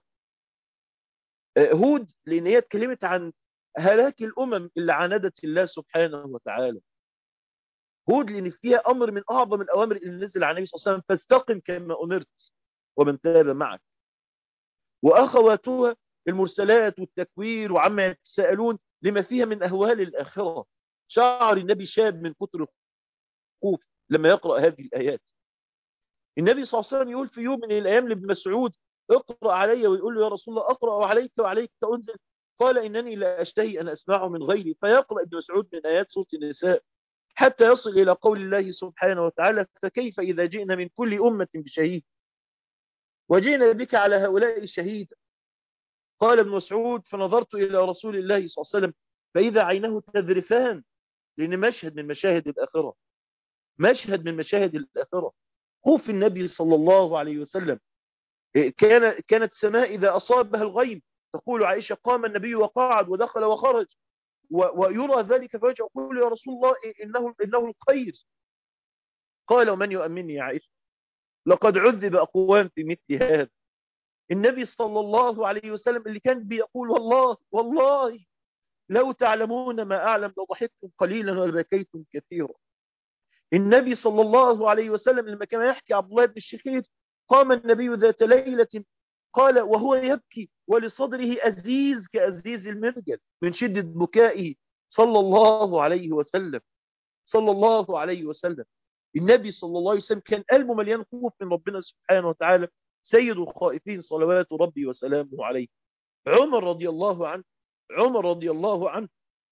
[SPEAKER 1] هود لان هي اتكلمت عن هلاك الامم اللي عاندت الله سبحانه وتعالى. هود لان فيها امر من اعظم الاوامر اللي نزل على النبي صلى الله عليه وسلم، فاستقم كما امرت ومن تاب معك. واخواتها المرسلات والتكوير وعما يتساءلون لما فيها من اهوال الاخره. شعر النبي شاب من كتر الخوف لما يقرا هذه الايات. النبي صلى الله عليه وسلم يقول في يوم من الايام لابن مسعود اقرا علي، ويقول له يا رسول الله اقرا عليك وعليك انزل. قال انني لا اشتهي ان اسمعه من غيري. فيقرا ابن مسعود من ايات سوره النساء حتى يصل الى قول الله سبحانه وتعالى فكيف اذا جئنا من كل امه بشهيد وجئنا بك على هؤلاء شهيدا. قال ابن مسعود فنظرت الى رسول الله صلى الله عليه وسلم فاذا عينه تذرفان، لان مشهد من مشاهد الاخره، مشهد من مشاهد الاخره. خوف النبي صلى الله عليه وسلم. كان كانت السماء إذا أصابها الغيم تقول عائشة قام النبي وقعد ودخل وخرج ويرى ذلك فوجه، يقول يا رسول الله إنه, إنه الخير. قال ومن يؤمنني يا عائشة لقد عذب أقوام في مثل هذا. النبي صلى الله عليه وسلم اللي كان بيقول والله والله لو تعلمون ما أعلم لضحكتم قليلا ولبكيتم كثيرا. النبي صلى الله عليه وسلم لما كان يحكي عبد الله بن الشخير قام النبي ذات ليلة قال وهو يبكي ولصدره أزيز كأزيز المرجل من شدة بكائه صلى الله عليه وسلم، صلى الله عليه وسلم. النبي صلى الله عليه وسلم كان قلبه مليان خوف من ربنا سبحانه وتعالى، سيد الخائفين صلوات ربي وسلامه عليه. عمر رضي الله عنه، عمر رضي الله عنه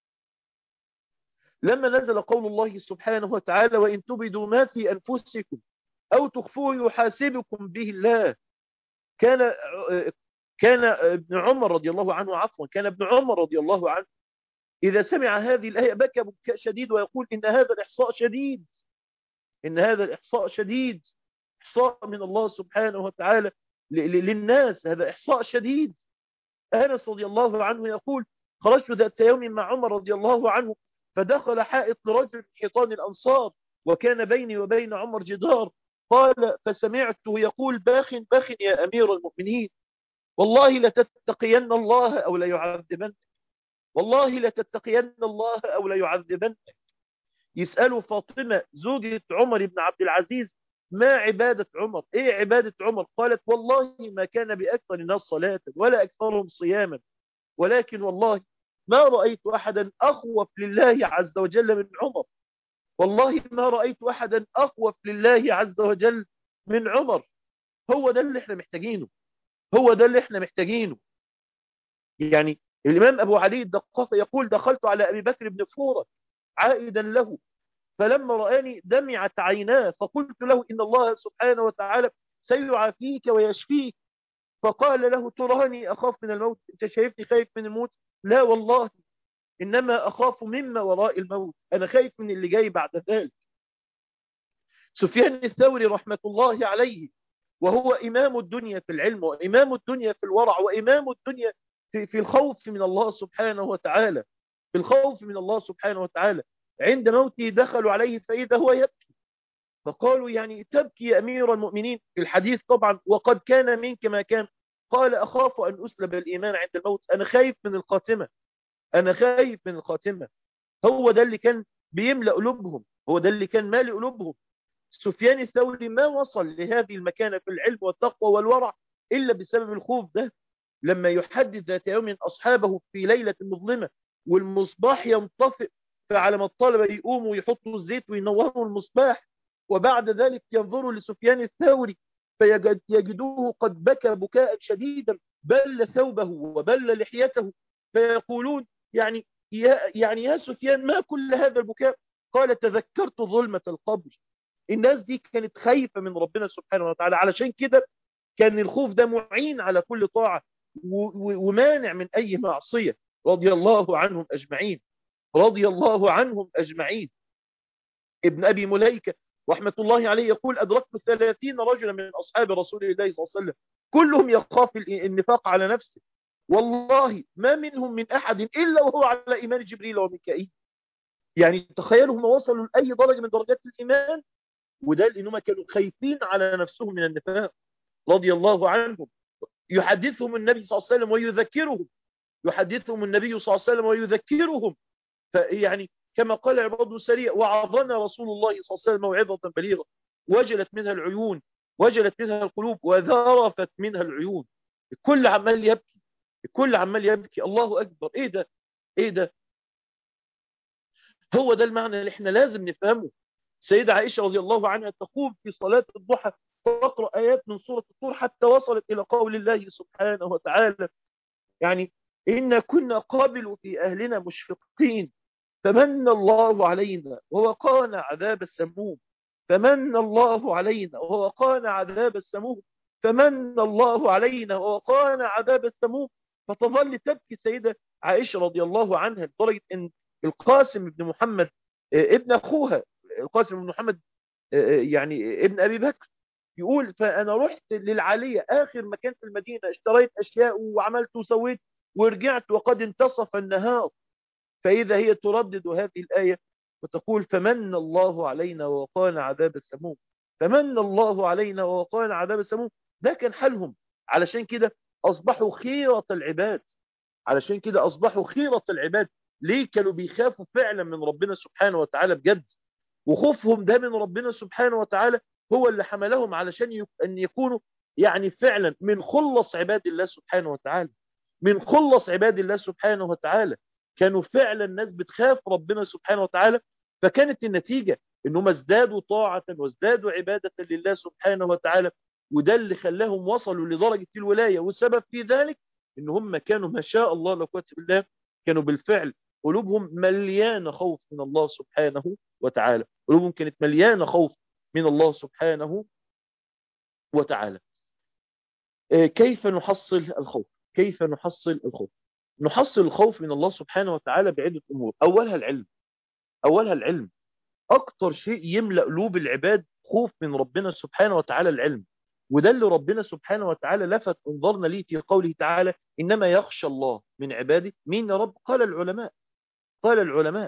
[SPEAKER 1] لما نزل قول الله سبحانه وتعالى وإن تبدوا ما في أنفسكم أو تخفوه يحاسبكم به الله. كان كان ابن عمر رضي الله عنه عفوا كان ابن عمر رضي الله عنه إذا سمع هذه الآية بكى بكاء شديد ويقول إن هذا الإحصاء شديد، إن هذا الإحصاء شديد، إحصاء من الله سبحانه وتعالى للناس، هذا إحصاء شديد. أنس رضي الله عنه يقول خرجت ذات يوم مع عمر رضي الله عنه فدخل حائط لرجل من حيطان الأنصار وكان بيني وبين عمر جدار. قال فسمعته يقول باخ باخ يا أمير المؤمنين والله لتتقين الله أو ليعذبن، والله لتتقين الله أو ليعذبن. يسألوا فاطمة زوجة عمر بن عبد العزيز ما عبادة عمر، ايه عبادة عمر؟ قالت والله ما كان بأكثر الناس صلاة ولا أكثرهم صياما، ولكن والله ما رأيت أحدا أخوف لله عز وجل من عمر، والله ما رأيت أحدا أخوف لله عز وجل من عمر. هو ده اللي احنا محتاجينه، هو ده اللي احنا محتاجينه. يعني الإمام أبو علي الدقاقي يقول دخلت على أبي بكر بن فورة عائدا له فلما رآني دمعت عيناه فقلت له إن الله سبحانه وتعالى سيعافيك ويشفيك. فقال له تراني أخاف من الموت؟ أنت شايفني خايف من الموت؟ لا والله إنما أخاف مما وراء الموت، أنا خايف من اللي جاي بعد ذلك. سفيان الثوري رحمة الله عليه وهو إمام الدنيا في العلم وإمام الدنيا في الورع وإمام الدنيا في, في الخوف من الله سبحانه وتعالى، في الخوف من الله سبحانه وتعالى، عند موته دخلوا عليه فإذا هو يبكي فقالوا يعني تبكي يا أمير المؤمنين؟ في الحديث طبعا وقد كان منك ما كان. قال أخاف أن أسلب الإيمان عند الموت، أنا خايف من الخاتمة، أنا خايف من الخاتمة. هو ده اللي كان بيملأ قلوبهم، هو ده اللي كان مالي قلوبهم. سفيان الثوري ما وصل لهذه المكانة في العلم والتقوى والورع إلا بسبب الخوف ده. لما يحدث ذات يوم أصحابه في ليلة مظلمة والمصباح ينطفئ، فعلى ما الطلبة يقوموا ويحطوا الزيت وينوروا المصباح وبعد ذلك ينظروا لسفيان الثوري فيجدوه قد بكى بكاء شديدا بل ثوبه وبل لحيته، فيقولون يعني يا, يعني يا سفيان ما كل هذا البكاء؟ قال تذكرت ظلمة القبر. الناس دي كانت خايفة من ربنا سبحانه وتعالى، علشان كده كان الخوف ده معين على كل طاعة ومانع من أي معصية. رضي الله عنهم أجمعين، رضي الله عنهم أجمعين. ابن أبي مليكة رحمة الله عليه يقول أدركت ثلاثين رجلا من أصحاب رسول الله صلى الله عليه وسلم كلهم يخاف النفاق على نفسه، والله ما منهم من أحد إلا وهو على إيمان جبريل وميكائيل. يعني تخيلوا هم وصلوا لأي درجة من درجات الإيمان، وده لأنهم كانوا خايفين على نفسهم من النفاق رضي الله عنهم. يحدثهم النبي صلى الله عليه وسلم ويذكرهم، يحدثهم النبي صلى الله عليه وسلم ويذكرهم. فيعني كما قال عباد بن سريع وعظنا رسول الله صلى الله عليه وسلم موعظة بليغة وجلت منها العيون وجلت منها القلوب وذرفت منها العيون. الكل عمال يبكي، الكل عمال يبكي. الله أكبر. إيه ده؟ إيه ده؟ هو ده المعنى اللي احنا لازم نفهمه. سيدة عائشة رضي الله عنها تقوم في صلاة الضحى تقرأ آيات من سورة الطور حتى وصلت إلى قول الله سبحانه وتعالى يعني إن كنا قابل في أهلنا مشفقين فمن الله علينا ووقانا عذاب السموم، فمن الله علينا ووقانا عذاب السموم، فمن الله علينا ووقانا عذاب السموم. فتظل تبكي سيدة عائشة رضي الله عنها لدرجة أن القاسم بن محمد ابن أخوها، القاسم بن محمد يعني ابن أبي بكر، يقول فأنا رحت للعالية آخر مكان في المدينة اشتريت أشياء وعملت وسويت ورجعت وقد انتصف النهار، فإذا هي تردد هذه الآية وتقول فمن الله علينا ووقانا عذاب السموم، فمن الله علينا ووقانا عذاب السموم. ده كان حالهم. علشان كده أصبحوا خيرة العباد، علشان كده أصبحوا خيرة العباد. ليه؟ كانوا بيخافوا فعلا من ربنا سبحانه وتعالى بجد، وخوفهم ده من ربنا سبحانه وتعالى هو اللي حملهم علشان أن يكونوا يعني فعلا من خلص عباد الله سبحانه وتعالى، من خلص عباد الله سبحانه وتعالى. كانوا فعلا ناس بتخاف ربنا سبحانه وتعالى، فكانت النتيجة انهم ازدادوا طاعة وازدادوا عبادة لله سبحانه وتعالى. وده اللي خلاهم وصلوا لدرجة الولاية، والسبب في ذلك ان هم كانوا ما شاء الله لا قوة الا بالله، كانوا بالفعل قلوبهم مليانة خوف من الله سبحانه وتعالى، قلوبهم كانت مليانة خوف من الله سبحانه وتعالى. كيف نحصل الخوف؟ كيف نحصل الخوف؟ نحصل الخوف من الله سبحانه وتعالى بعدة أمور. أولها العلم، أولها العلم. أكتر شيء يملأ قلوب العباد خوف من ربنا سبحانه وتعالى العلم، وده اللي ربنا سبحانه وتعالى لفت انظرنا ليه في قوله تعالى إنما يخشى الله من عباده مين يا رب؟ قال العلماء، قال العلماء.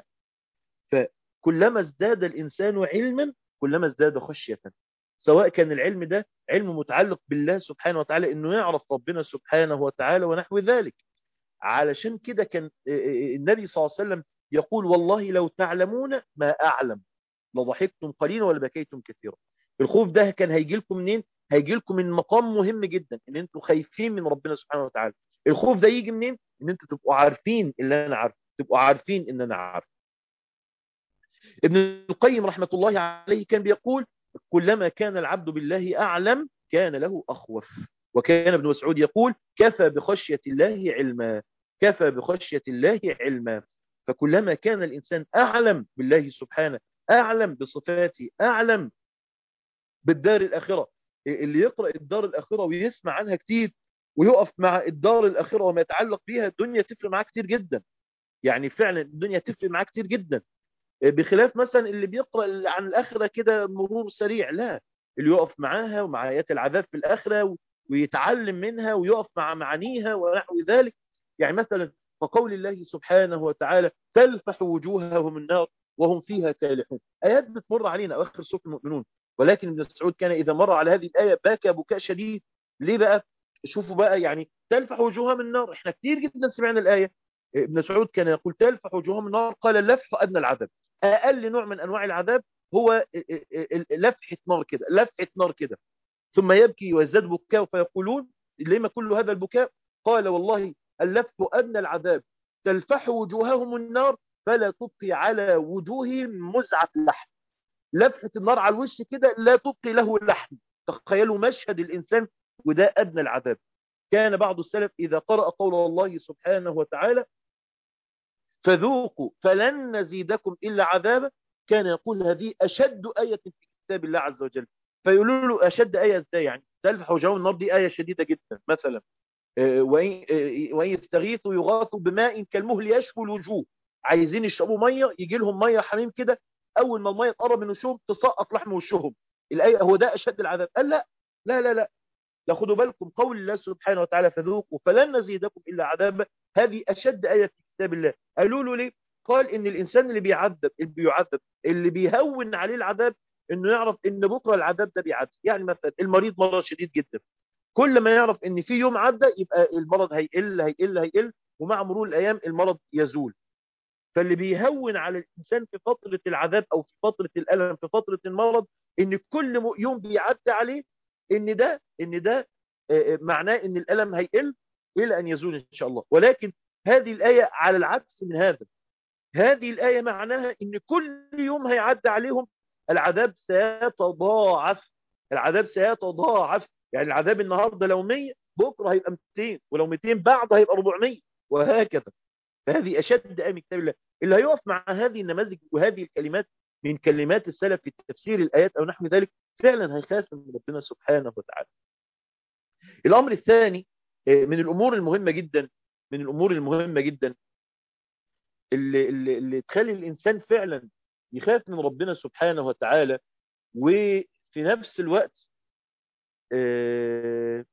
[SPEAKER 1] فكلما ازداد الإنسان علما كلما ازداد خشية، سواء كان العلم ده علم متعلق بالله سبحانه وتعالى إنه يعرف ربنا سبحانه وتعالى ونحو ذلك. علشان كده كان النبي صلى الله عليه وسلم يقول والله لو تعلمون ما أعلم لضحكتم قليلا ولبكيتم كثيرا. الخوف ده كان هيجي لكم منين؟ هيجي لكم من مقام مهم جدا ان انتم خايفين من ربنا سبحانه وتعالى. الخوف ده يجي منين؟ ان انتم تبقوا عارفين اللي انا عارفه، تبقوا عارفين ان انا عارف. ابن القيم رحمة الله عليه كان بيقول كلما كان العبد بالله أعلم كان له أخوف. وكان ابن مسعود يقول كفى بخشية الله علما، كفى بخشية الله علما. فكلما كان الإنسان أعلم بالله سبحانه، أعلم بصفاته، أعلم بالدار الآخرة. اللي يقرأ الدار الآخرة ويسمع عنها كتير ويقف مع الدار الآخرة وما يتعلق بيها الدنيا تفرق معاه كتير جدا. يعني فعلا الدنيا تفرق معاه كتير جدا، بخلاف مثلا اللي بيقرأ عن الآخرة كده مرور سريع. لا، اللي يقف معاها ومع آيات العذاب في الآخرة ويتعلم منها ويقف مع معانيها ونحو ذلك. يعني مثلا فقول الله سبحانه وتعالى تلفح وجوههم النار وهم فيها كالحون، آيات بتمر علينا أواخر سورة المؤمنون، ولكن ابن مسعود كان إذا مر على هذه الآية بكى بكاء شديد. ليه بقى؟ شوفوا بقى، يعني تلفح وجوههم النار، احنا كتير جدا سمعنا الآية. ابن مسعود كان يقول تلفح وجوههم النار، قال اللفح أدنى العذاب، أقل نوع من أنواع العذاب هو لفحة نار كده، لفحة نار كده. ثم يبكي ويزداد بكاء فيقولون لما كل هذا البكاء؟ قال والله اللفح أدنى العذاب، تلفح وجوههم النار فلا تبقي على وجوههم مزعة لحم. لفحة النار على الوش كده لا تبقي له لحم. تخيلوا مشهد الإنسان، وده أدنى العذاب. كان بعض السلف إذا قرأ قول الله سبحانه وتعالى فذوقوا فلن نزيدكم إلا عذابا، كان يقول هذه أشد آية في كتاب الله عز وجل. فيقولوا له أشد آية ازاي؟ يعني تلفح وجوههم النار دي آية شديدة جدا مثلا. وإن يستغيثوا يغاثوا بماء كالمهل يشفي الوجوه، عايزين يشربوا مية يجي لهم مية حميم كده اول ما الميه تقرب من وشهم تسقط لحم وشهم. الايه هو ده اشد العذاب؟ قال لا لا لا لا لا خدوا بالكم، قول الله سبحانه وتعالى فذوقوا فلن نزيدكم الا عذابا، هذه اشد ايه في كتاب الله. قالوا له ليه؟ قال ان الانسان اللي بيعذب اللي بيعذب اللي بيهون عليه العذاب انه يعرف ان بكره العذاب ده بيعدي. يعني مثلا المريض مرض شديد جدا، كل ما يعرف ان في يوم عدى يبقى المرض هيقل هيقل هيقل، ومع مرور الايام المرض يزول. فاللي بيهون على الانسان في فتره العذاب او في فتره الالم في فتره المرض ان كل م- يوم بيعدي عليه ان ده ان ده آه، آه، معناه ان الالم هيقل الى ان يزول ان شاء الله. ولكن هذه الايه على العكس من هذا، هذه الايه معناها ان كل يوم هيعدي عليهم العذاب سيتضاعف، العذاب سيتضاعف. يعني العذاب النهارده لو مية بكره هيبقى مئتين، ولو مئتين بعده هيبقى أربعمية، وهكذا. فهذه أشد آية من كتاب الله. اللي هيقف مع هذه النماذج وهذه الكلمات من كلمات السلف في تفسير الآيات أو نحو ذلك فعلا هيخاف من ربنا سبحانه وتعالى. الأمر الثاني آه، من الأمور المهمة جدا، من الأمور المهمة جدا اللي, اللي, اللي تخلي الإنسان فعلا يخاف من ربنا سبحانه وتعالى، وفي نفس الوقت آه،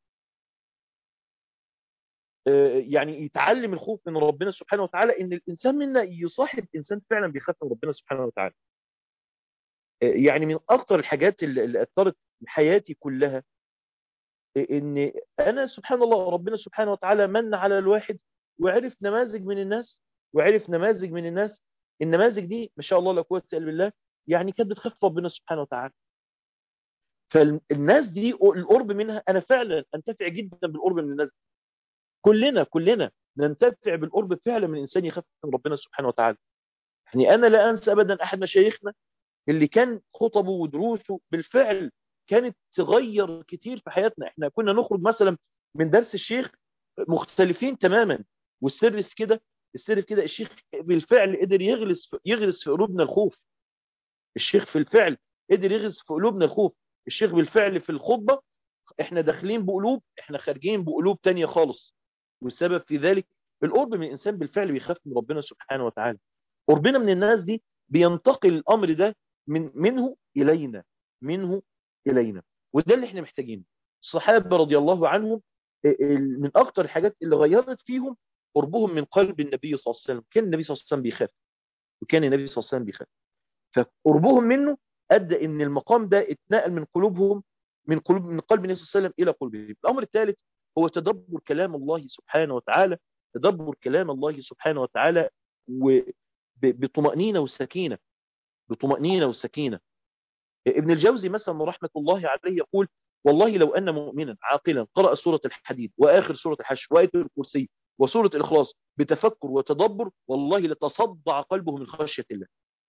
[SPEAKER 1] آه، يعني يتعلم الخوف من ربنا سبحانه وتعالى، ان الانسان منا يصاحب انسان فعلا بيخاف من ربنا سبحانه وتعالى. يعني من اكتر الحاجات اللي اللي اثرت في حياتي كلها ان انا سبحان الله ربنا سبحانه وتعالى من على الواحد وعرف نماذج من الناس، وعرف نماذج من الناس، النماذج دي ما شاء الله لا قوه الا بالله، يعني كانت بتخاف ربنا سبحانه وتعالى. فالناس دي القرب منها انا فعلا انتفع جدا بالقرب من الناس دي. كلنا كلنا ننتفع بالقرب فعلا من انسان يخاف من ربنا سبحانه وتعالى. يعني انا لا انسى ابدا احد مشايخنا اللي كان خطبه ودروسه بالفعل كانت تغير كتير في حياتنا. احنا كنا نخرج مثلا من درس الشيخ مختلفين تماما، والسر في كده، السر في كده الشيخ بالفعل قدر يغرس يغرس في قلوبنا الخوف. الشيخ في الفعل قدر يغرس في قلوبنا الخوف. الشيخ بالفعل في الخطبة احنا داخلين بقلوب، احنا خارجين بقلوب تانية خالص. والسبب في ذلك القرب من الانسان بالفعل بيخاف من ربنا سبحانه وتعالى. قربنا من الناس دي بينتقل الامر ده من منه الينا، منه الينا. وده اللي احنا محتاجينه. الصحابه رضي الله عنهم ال- من اكتر الحاجات اللي غيرت فيهم قربهم من قلب النبي صلى الله عليه وسلم. كان النبي صلى الله عليه وسلم بيخاف، وكان النبي صلى الله عليه وسلم بيخاف. فقربهم منه ادى ان المقام ده اتنقل من قلوبهم، من قلوب من قلب النبي صلى الله عليه وسلم الى قلوبهم. الامر الثالث هو تدبر كلام الله سبحانه وتعالى، تدبر كلام الله سبحانه وتعالى وبطمأنينة وسكينة، بطمأنينة وسكينة. ابن الجوزي مثلا رحمة الله عليه يقول والله لو أن مؤمنا عاقلا قرأ سورة الحديد وآخر سورة الحشر وآية الكرسي وسورة الإخلاص بتفكر وتدبر والله لتصدع قلبه من خشية الله.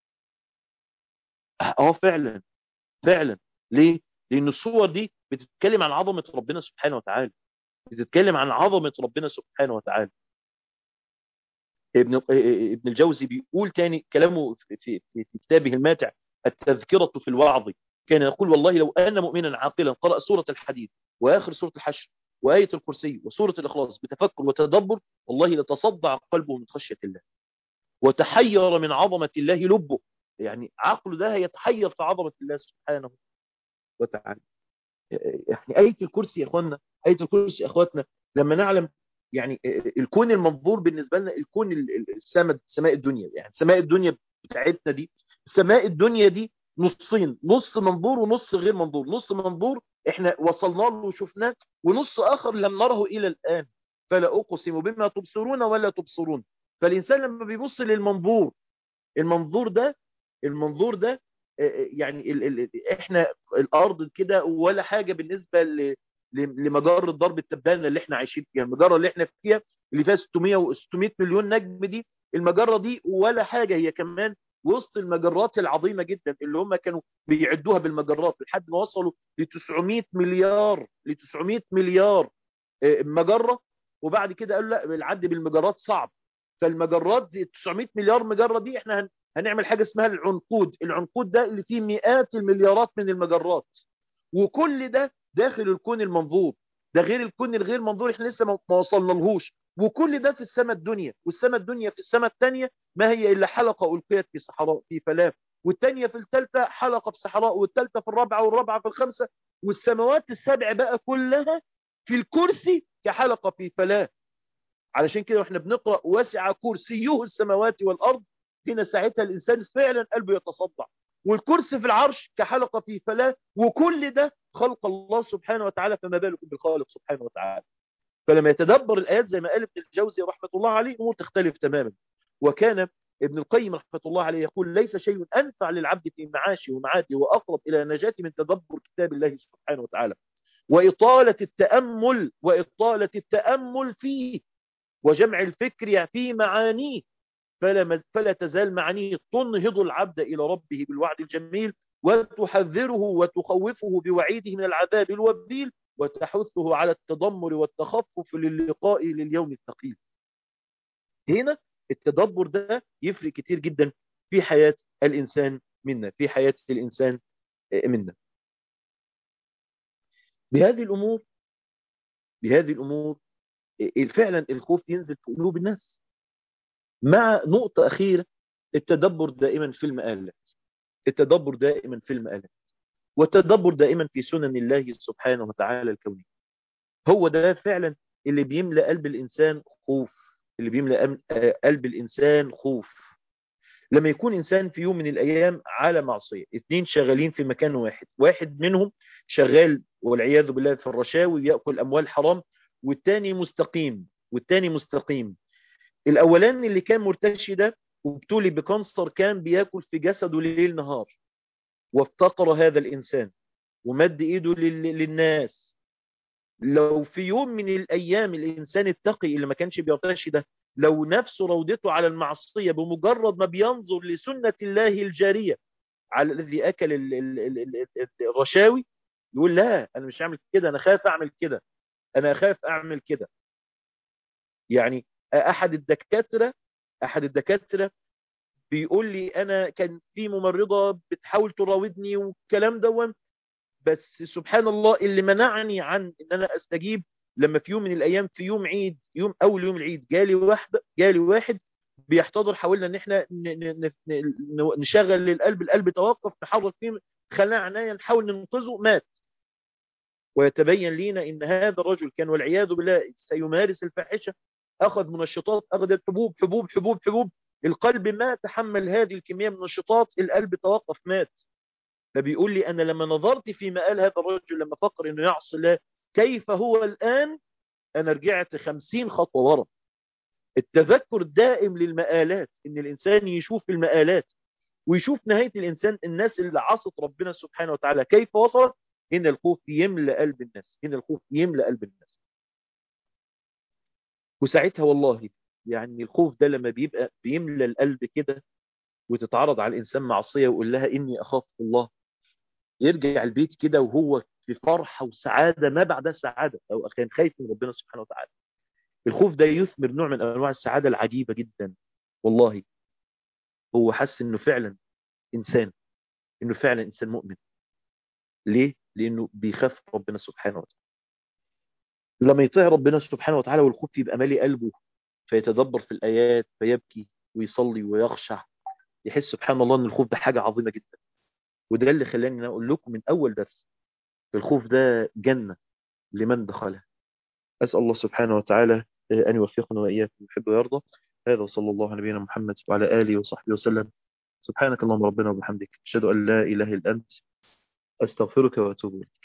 [SPEAKER 1] اه فعلا فعلا. ليه؟ لأن الصور دي بتتكلم عن عظمة ربنا سبحانه وتعالى، بتتكلم عن عظمة ربنا سبحانه وتعالى. ابن ابن الجوزي بيقول تاني كلامه في, في, في كتابه الماتع التذكرة في الوعظ، كان يقول والله لو أن مؤمنا عاقلا قرأ سورة الحديد وآخر سورة الحشر وآية الكرسي وسورة الإخلاص بتفكر وتدبر والله لتصدع قلبه من خشية الله وتحير من عظمة الله لبه. يعني عقله ده هيتحير في عظمة الله سبحانه وتعالى. يعني آية الكرسي يا اخوانا، آية الكرسي يا اخواتنا، لما نعلم يعني الكون المنظور بالنسبة لنا الكون السماء، سماء الدنيا، يعني سماء الدنيا بتاعتنا دي، سماء الدنيا دي نصين، نص منظور ونص غير منظور. نص منظور احنا وصلنا له وشفناه، ونص اخر لم نره الى الان. فلا اقسم بما تبصرون ولا تبصرون. فالانسان لما بيبص للمنظور، المنظور ده المنظور ده آه، آه، يعني ال ال احنا الارض كده ولا حاجه بالنسبه ل- ل- لمجره درب التبانه اللي احنا عايشين فيها. المجره اللي احنا فيها اللي فيها ستمية و ستمية مليون نجم دي، المجره دي ولا حاجه هي كمان وسط المجرات العظيمه جدا اللي هم كانوا بيعدوها بالمجرات لحد ما وصلوا ل تسعمية مليار، ل تسعمية مليار آه، مجره. وبعد كده قالوا لا العد بالمجرات صعب. فالمجرات دي تسعمية مليار مجره دي احنا هن هنعمل حاجه اسمها العنقود. العنقود ده اللي فيه مئات المليارات من المجرات، وكل ده داخل الكون المنظور. ده غير الكون الغير منظور احنا لسه ما ما وصلنا لهوش. وكل ده في السماء الدنيا، والسماء الدنيا في السماء الثانيه ما هي الا حلقه القيت في صحراء في فلاة. والتانية في الثالثة حلقة في صحراء، والثالثة في الرابعة، والرابعة في الخمسة، والسماوات السبع بقى كلها في الكرسي كحلقة في فلاة. علشان كده واحنا بنقرأ وسع كرسيه السماوات والأرض، هنا ساعتها الإنسان فعلا قلبه يتصدع. والكرسي في العرش كحلقة في فلاة، وكل ده خلق الله سبحانه وتعالى، فما بالكم بالخالق سبحانه وتعالى. فلما يتدبر الآيات زي ما قال ابن الجوزي رحمة الله عليه، الأمور تختلف تماما. وكان ابن القيم رحمة الله عليه يقول: ليس شيء أنفع للعبد في معاشه ومعاده وأقرب إلى نجاته من تدبر كتاب الله سبحانه وتعالى، وإطالة التأمل وإطالة التأمل فيه، وجمع الفكر في معانيه، فلا, فلا تزال معانيه تنهض العبد إلى ربه بالوعد الجميل، وتحذره وتخوفه بوعيده من العذاب الوبيل، وتحثه على التضمر والتخفف للقاء لليوم الثقيل. هنا التدبر ده يفرق كتير جدا في حياة الإنسان منا، في حياة الإنسان منا. بهذه الأمور بهذه الأمور فعلا الخوف ينزل في قلوب الناس. مع نقطة أخيرة: التدبر دائما في المآلات، التدبر دائما في المآلات، والتدبر دائما في سنن الله سبحانه وتعالى الكونية. هو ده فعلا اللي بيملأ قلب الإنسان خوف، اللي بيملأ قلب الإنسان خوف. لما يكون إنسان في يوم من الأيام على معصية، اثنين شغالين في مكان واحد، واحد منهم شغال والعياذ بالله في الرشاوي يأكل أموال حرام، والتاني مستقيم والتاني مستقيم. الأولاني اللي كان مرتشي ده وابتلي بكانسر كان بياكل في جسده ليل نهار، وافتقر هذا الإنسان ومد إيده للناس. لو في يوم من الأيام الإنسان التقي اللي ما كانش بيرتشي ده، لو نفسه روضته على المعصية بمجرد ما بينظر لسنة الله الجارية على الذي أكل ال ال ال ال الرشاوي، يقول: لا، أنا مش هعمل كده، أنا خاف أعمل كده، أنا أخاف أعمل كده. يعني أحد الدكاترة أحد الدكاترة بيقول لي: أنا كان في ممرضة بتحاول تراودني والكلام ده، بس سبحان الله اللي منعني عن ان انا استجيب لما في يوم من الايام في يوم عيد، يوم اول يوم العيد، جالي واحد جالي واحد بيحتضر، حاولنا ان احنا نشغل القلب، القلب توقف، نحرك فيه، خلاه عناية نحاول ننقذه، مات. ويتبين لينا ان هذا الرجل كان والعياذ بالله سيمارس الفاحشة، اخذ منشطات، اخذ حبوب حبوب حبوب حبوب، القلب ما تحمل هذه الكمية من النشطات، القلب توقف، مات. فبيقول لي: أنا لما نظرت في مآل هذا الرجل لما فكر إنه يعصي الله كيف هو الآن، أنا رجعت خمسين خطوة ورا. التذكر دائم للمآلات، إن الإنسان يشوف المآلات ويشوف نهاية الإنسان، الناس اللي عصت ربنا سبحانه وتعالى كيف وصلت. هنا الخوف يملأ قلب الناس، هنا الخوف يملأ قلب الناس. وساعتها والله يعني الخوف ده لما بيبقى بيملأ القلب كده، وتتعرض على الإنسان معصية ويقول لها: إني أخاف الله، يرجع البيت كده وهو في فرحة وسعادة ما بعدها سعادة، أو كان خايف من ربنا سبحانه وتعالى. الخوف ده يثمر نوع من أنواع السعادة العجيبة جدا. والله هو حس إنه فعلا إنسان، إنه فعلا إنسان مؤمن. ليه؟ لأنه بيخاف ربنا سبحانه وتعالى. لما يطيع ربنا سبحانه وتعالى والخوف يبقى مالي قلبه، فيتدبر في الآيات فيبكي ويصلي ويخشع، يحس سبحان الله إن الخوف ده حاجة عظيمة جدا. وده اللي خلاني أقول لكم من أول درس: الخوف ده جنة لمن دخلها. أسأل الله سبحانه وتعالى أن يوفقنا وإياكم يحب ويرضى. هذا وصلى الله على نبينا محمد وعلى آله وصحبه وسلم. سبحانك اللهم ربنا وبحمدك، أشهد أن لا إله إلا أنت، أستغفرك وأتوب إليك.